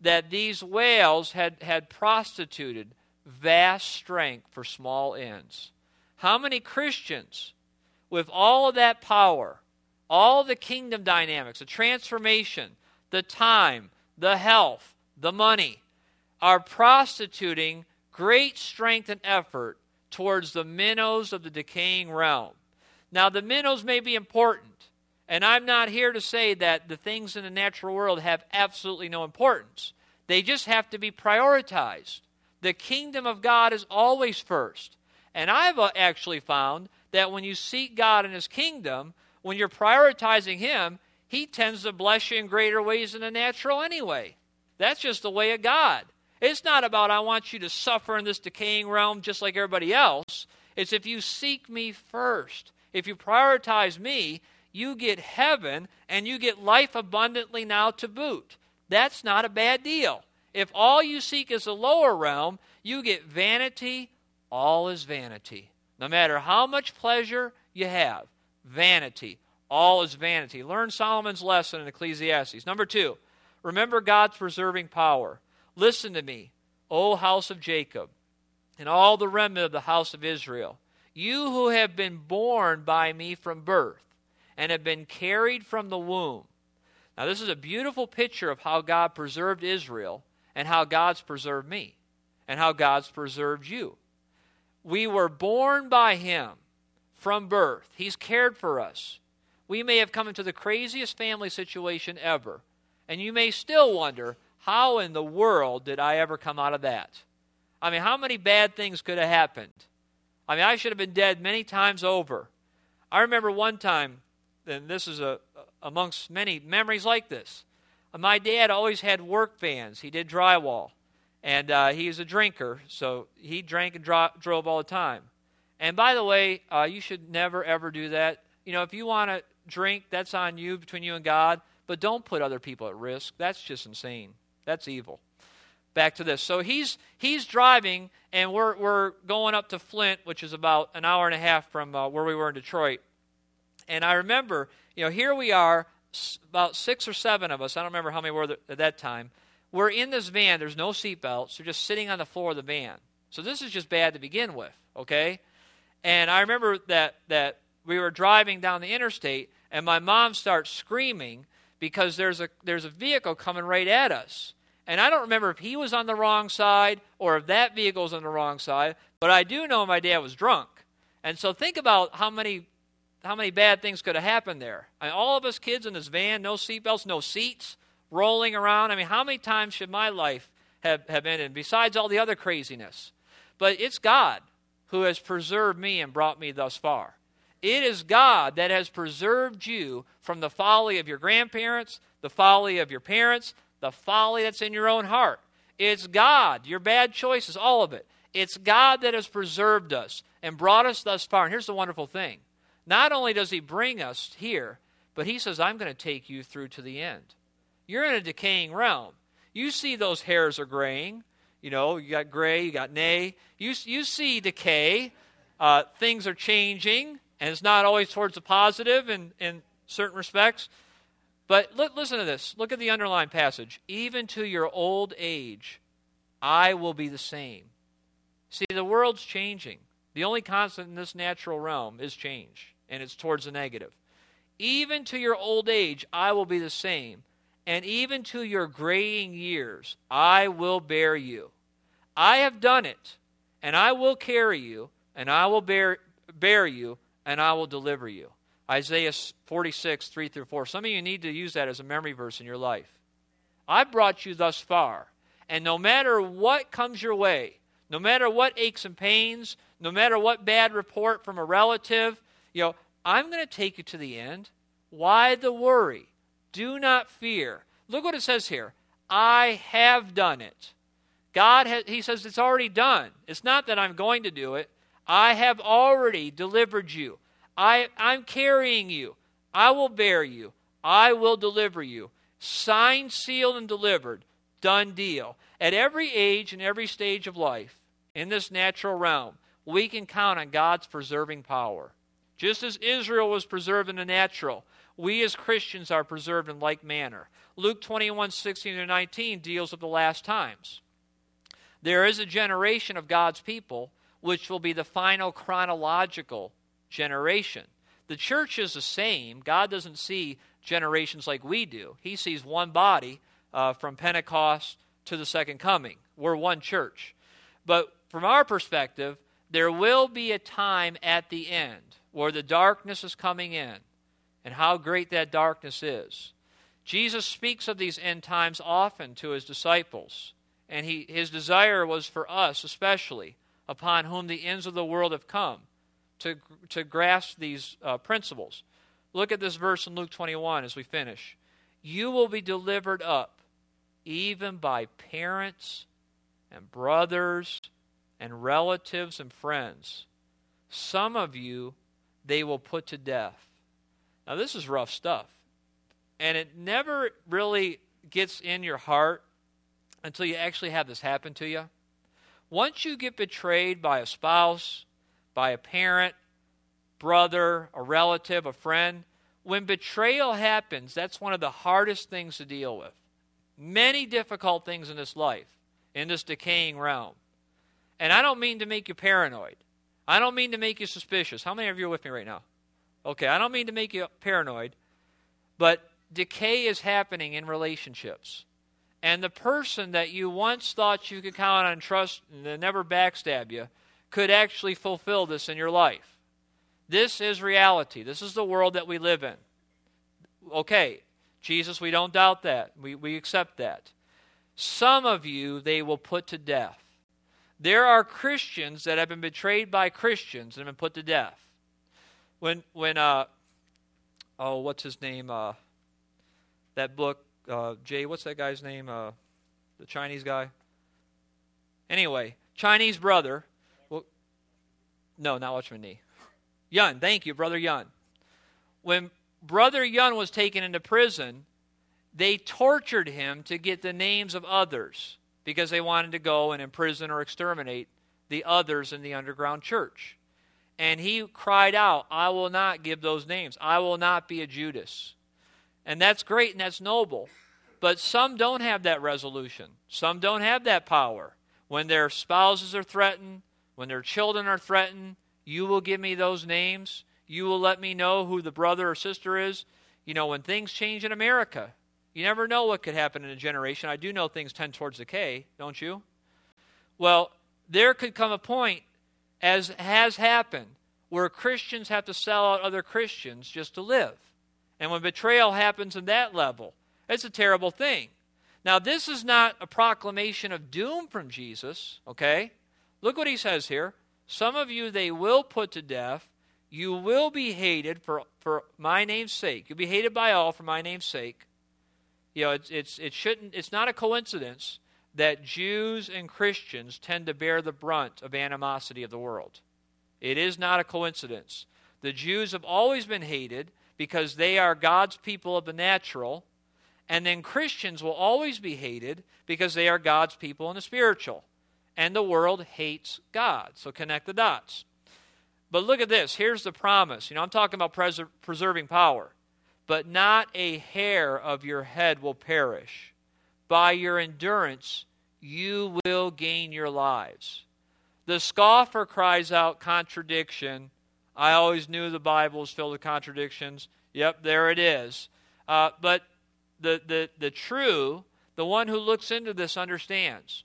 that these whales had, had prostituted vast strength for small ends. How many Christians, with all of that power, all the kingdom dynamics, the transformation, the time, the health, the money, are prostituting great strength and effort towards the minnows of the decaying realm? Now, the minnows may be important, and I'm not here to say that the things in the natural world have absolutely no importance. They just have to be prioritized. The kingdom of God is always first. And I've actually found that when you seek God and His kingdom, when you're prioritizing Him, He tends to bless you in greater ways than the natural anyway. That's just the way of God. It's not about I want you to suffer in this decaying realm just like everybody else. It's if you seek me first, if you prioritize me, you get heaven and you get life abundantly now to boot. That's not a bad deal. If all you seek is the lower realm, you get vanity. All is vanity. No matter how much pleasure you have, vanity. All is vanity. Learn Solomon's lesson in Ecclesiastes. Number two, remember God's preserving power. Listen to me, O house of Jacob, and all the remnant of the house of Israel, you who have been born by me from birth, and have been carried from the womb. Now, this is a beautiful picture of how God preserved Israel, and how God's preserved me, and how God's preserved you. We were born by Him from birth. He's cared for us. We may have come into the craziest family situation ever, and you may still wonder, how in the world did I ever come out of that? I mean, how many bad things could have happened? I mean, I should have been dead many times over. I remember one time, and this is a, amongst many memories like this, my dad always had work vans. He did drywall. And uh, he was a drinker, so he drank and dro- drove all the time. And by the way, uh, you should never, ever do that. You know, if you want to drink, that's on you, between you and God. But don't put other people at risk. That's just insane. That's evil. Back to this. So he's he's driving, and we're we're going up to Flint, which is about an hour and a half from uh, where we were in Detroit. And I remember, you know, here we are, about six or seven of us. I don't remember how many were there at that time. We're in this van. There's no seatbelts. We're just sitting on the floor of the van. So this is just bad to begin with, okay? And I remember that that we were driving down the interstate, and my mom starts screaming because there's a there's a vehicle coming right at us. And I don't remember if he was on the wrong side or if that vehicle was on the wrong side, but I do know my dad was drunk. And so think about how many how many bad things could have happened there. I mean, all of us kids in this van, no seatbelts, no seats, rolling around. I mean, how many times should my life have, have ended, besides all the other craziness? But it's God who has preserved me and brought me thus far. It is God that has preserved you from the folly of your grandparents, the folly of your parents, the folly that's in your own heart. It's God, your bad choices, all of it. It's God that has preserved us and brought us thus far. And here's the wonderful thing. Not only does He bring us here, but He says, I'm going to take you through to the end. You're in a decaying realm. You see those hairs are graying. You know, you got gray, you got nay. You, you see decay. Uh, things are changing, and it's not always towards the positive in, in certain respects. But li- listen to this. Look at the underlined passage. Even to your old age, I will be the same. See, the world's changing. The only constant in this natural realm is change, and it's towards the negative. Even to your old age, I will be the same. And even to your graying years, I will bear you. I have done it, and I will carry you, and I will bear, bear you, and I will deliver you. Isaiah forty-six, three through four. Some of you need to use that as a memory verse in your life. I brought you thus far, and no matter what comes your way, no matter what aches and pains, no matter what bad report from a relative, you know, I'm going to take you to the end. Why the worry? Do not fear. Look what it says here. I have done it. God, has, He says it's already done. It's not that I'm going to do it. I have already delivered you. I, I'm carrying you. I will bear you. I will deliver you. Signed, sealed, and delivered. Done deal. At every age and every stage of life, in this natural realm, we can count on God's preserving power. Just as Israel was preserved in the natural, we as Christians are preserved in like manner. Luke twenty-one, sixteen to nineteen deals with the last times. There is a generation of God's people which will be the final chronological generation. The church is the same. God doesn't see generations like we do. He sees one body uh, from Pentecost to the second coming. We're one church. But from our perspective, there will be a time at the end where the darkness is coming in, and how great that darkness is. Jesus speaks of these end times often to his disciples, and he, his desire was for us especially, upon whom the ends of the world have come, to, to grasp these uh, principles. Look at this verse in Luke twenty-one as we finish. You will be delivered up, even by parents and brothers and relatives and friends. Some of you they will put to death. Now this is rough stuff. And it never really gets in your heart until you actually have this happen to you. Once you get betrayed by a spouse, by a parent, brother, a relative, a friend, when betrayal happens, that's one of the hardest things to deal with. Many difficult things in this life, in this decaying realm. And I don't mean to make you paranoid. I don't mean to make you suspicious. How many of you are with me right now? Okay, I don't mean to make you paranoid, but decay is happening in relationships. And the person that you once thought you could count on and trust and never backstab you could actually fulfill this in your life. This is reality. This is the world that we live in. Okay, Jesus, we don't doubt that. We, we accept that. Some of you, they will put to death. There are Christians that have been betrayed by Christians and have been put to death. When, when uh, oh, what's his name? Uh, that book, uh, Jay, what's that guy's name? Uh, the Chinese guy? Anyway, Chinese brother. Well, no, not Watchman Nee. Yun, thank you, Brother Yun. When Brother Yun was taken into prison, they tortured him to get the names of others because they wanted to go and imprison or exterminate the others in the underground church. And he cried out, I will not give those names. I will not be a Judas. And that's great and that's noble. But some don't have that resolution. Some don't have that power. When their spouses are threatened, when their children are threatened, you will give me those names. You will let me know who the brother or sister is. You know, when things change in America, you never know what could happen in a generation. I do know things tend towards decay, don't you? Well, there could come a point, as has happened, where Christians have to sell out other Christians just to live. And when betrayal happens in that level, it's a terrible thing. Now, this is not a proclamation of doom from Jesus, okay? Look what he says here. Some of you they will put to death. You will be hated for, for my name's sake. You'll be hated by all for my name's sake. You know, it's, it's, it shouldn't, it's not a coincidence that Jews and Christians tend to bear the brunt of animosity of the world. It is not a coincidence. The Jews have always been hated because they are God's people of the natural, and then Christians will always be hated because they are God's people in the spiritual. And the world hates God. So connect the dots. But look at this. Here's the promise. You know, I'm talking about pres- preserving power. But not a hair of your head will perish. By your endurance, you will gain your lives. The scoffer cries out, contradiction. I always knew the Bible was filled with contradictions. Yep, there it is. Uh, but the, the, the true, the one who looks into this understands.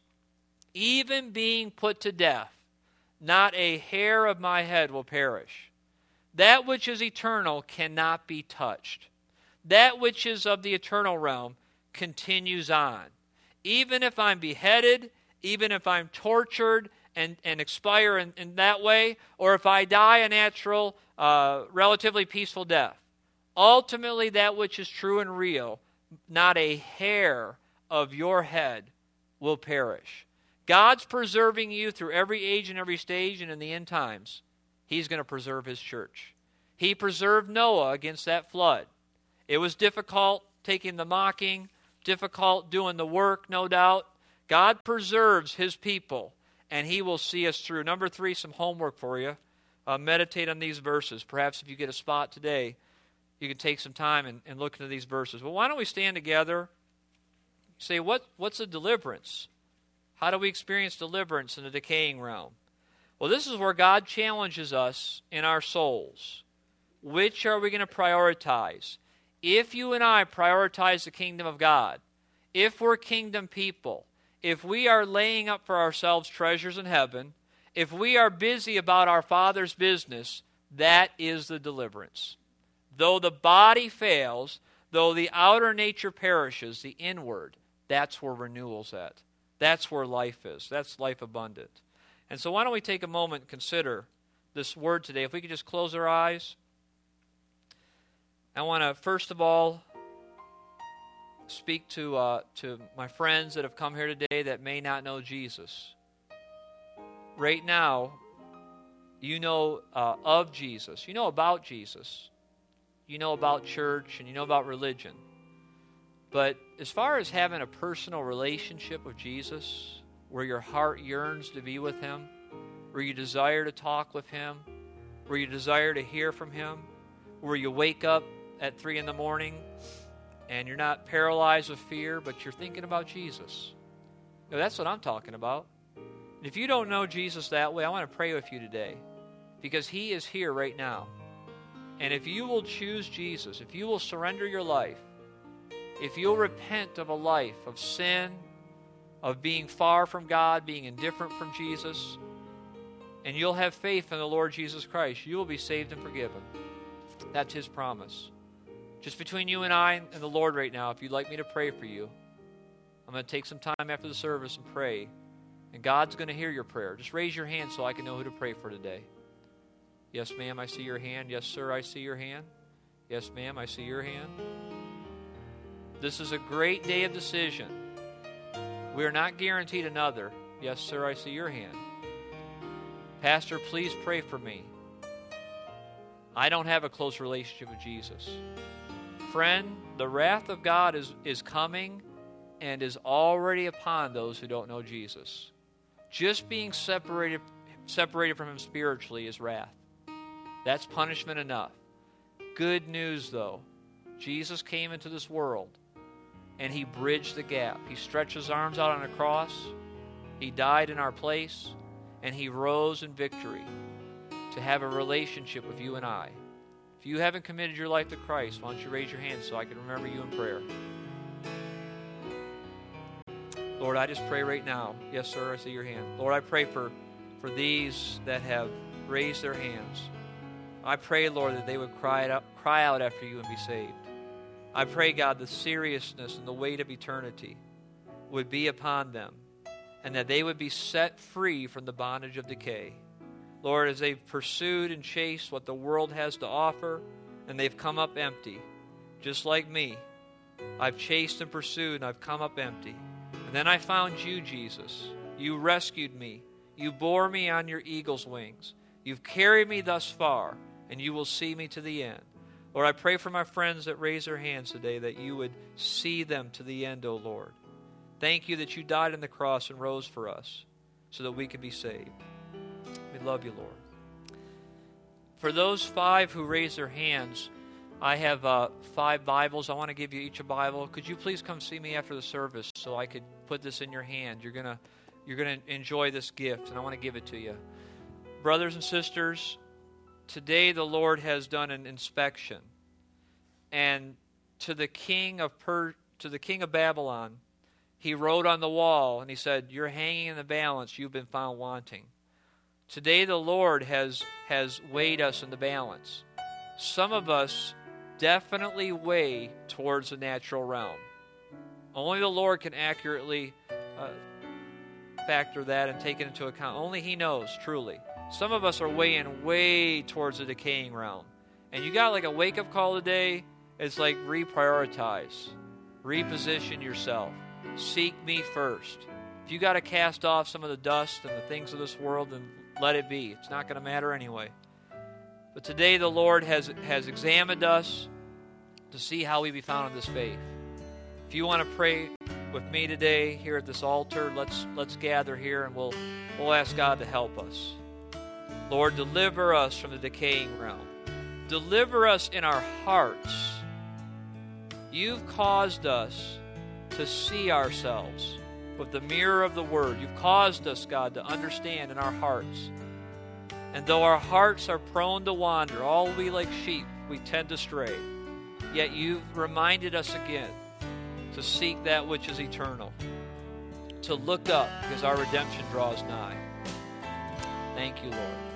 Even being put to death, not a hair of my head will perish. That which is eternal cannot be touched. That which is of the eternal realm continues on. Even if I'm beheaded, even if I'm tortured and, and expire in, in that way, or if I die a natural, uh, relatively peaceful death, ultimately that which is true and real, not a hair of your head will perish. God's preserving you through every age and every stage, and in the end times, He's going to preserve His church. He preserved Noah against that flood. It was difficult taking the mocking, difficult doing the work, no doubt. God preserves His people, and He will see us through. Number three, some homework for you. uh, meditate on these verses. Perhaps if you get a spot today, you can take some time and, and look into these verses. Well, why don't we stand together? Say, what, what's a deliverance? How do we experience deliverance in the decaying realm? Well, this is where God challenges us in our souls. Which are we going to prioritize? If you and I prioritize the kingdom of God, if we're kingdom people, if we are laying up for ourselves treasures in heaven, if we are busy about our Father's business, that is the deliverance. Though the body fails, though the outer nature perishes, the inward, that's where renewal's at. That's where life is. That's life abundant. And so why don't we take a moment and consider this word today. If we could just close our eyes. I want to, first of all, speak to uh, to my friends that have come here today that may not know Jesus. Right now, you know uh, of Jesus. You know about Jesus. You know about church and you know about religion. But as far as having a personal relationship with Jesus, where your heart yearns to be with Him, where you desire to talk with Him, where you desire to hear from Him, where you wake up at three in the morning and you're not paralyzed with fear, but you're thinking about Jesus. You know, that's what I'm talking about. And if you don't know Jesus that way, I want to pray with you today, because He is here right now. And if you will choose Jesus, if you will surrender your life, if you'll repent of a life of sin, of being far from God, being indifferent from Jesus, and you'll have faith in the Lord Jesus Christ, you will be saved and forgiven. That's His promise. Just between you and I and the Lord right now, if you'd like me to pray for you, I'm going to take some time after the service and pray. And God's going to hear your prayer. Just raise your hand so I can know who to pray for today. Yes, ma'am, I see your hand. Yes, sir, I see your hand. Yes, ma'am, I see your hand. This is a great day of decision. We are not guaranteed another. Yes, sir, I see your hand. Pastor, please pray for me. I don't have a close relationship with Jesus. Friend, the wrath of God is, is coming and is already upon those who don't know Jesus. Just being separated, separated from Him spiritually is wrath. That's punishment enough. Good news, though. Jesus came into this world and He bridged the gap. He stretched His arms out on a cross. He died in our place, and He rose in victory to have a relationship with you and I. If you haven't committed your life to Christ, why don't you raise your hand so I can remember you in prayer. Lord, I just pray right now. Yes, sir, I see your hand. Lord, I pray for, for these that have raised their hands. I pray, Lord, that they would cry out, cry out after you and be saved. I pray, God, the seriousness and the weight of eternity would be upon them, and that they would be set free from the bondage of decay. Lord, as they've pursued and chased what the world has to offer, and they've come up empty, just like me. I've chased and pursued, and I've come up empty. And then I found you, Jesus. You rescued me. You bore me on your eagle's wings. You've carried me thus far, and you will see me to the end. Lord, I pray for my friends that raise their hands today, that you would see them to the end, O Lord. Thank you that you died on the cross and rose for us so that we could be saved. We love you, Lord. For those five who raise their hands, I have uh, five Bibles. I want to give you each a Bible. Could you please come see me after the service so I could put this in your hand? You're gonna, you're gonna enjoy this gift, and I want to give it to you. Brothers and sisters, today the Lord has done an inspection, and to the king of per- to the king of Babylon, He wrote on the wall, and He said, "You're hanging in the balance. You've been found wanting." Today the Lord has has weighed us in the balance. Some of us definitely weigh towards the natural realm. Only the Lord can accurately uh, factor that and take it into account. Only He knows, truly. Some of us are weighing way towards the decaying realm. And you got like a wake-up call today. It's like reprioritize. Reposition yourself. Seek me first. If you got to cast off some of the dust and the things of this world, then let it be. It's not going to matter anyway. But today the Lord has, has examined us to see how we be found in this faith. If you want to pray with me today here at this altar, let's let's gather here and we'll we'll ask God to help us. Lord, deliver us from the decaying realm. Deliver us in our hearts. You've caused us to see ourselves with the mirror of the Word. You've caused us, God, to understand in our hearts. And though our hearts are prone to wander, all we like sheep, we tend to stray. Yet you've reminded us again to seek that which is eternal, to look up because our redemption draws nigh. Thank you, Lord.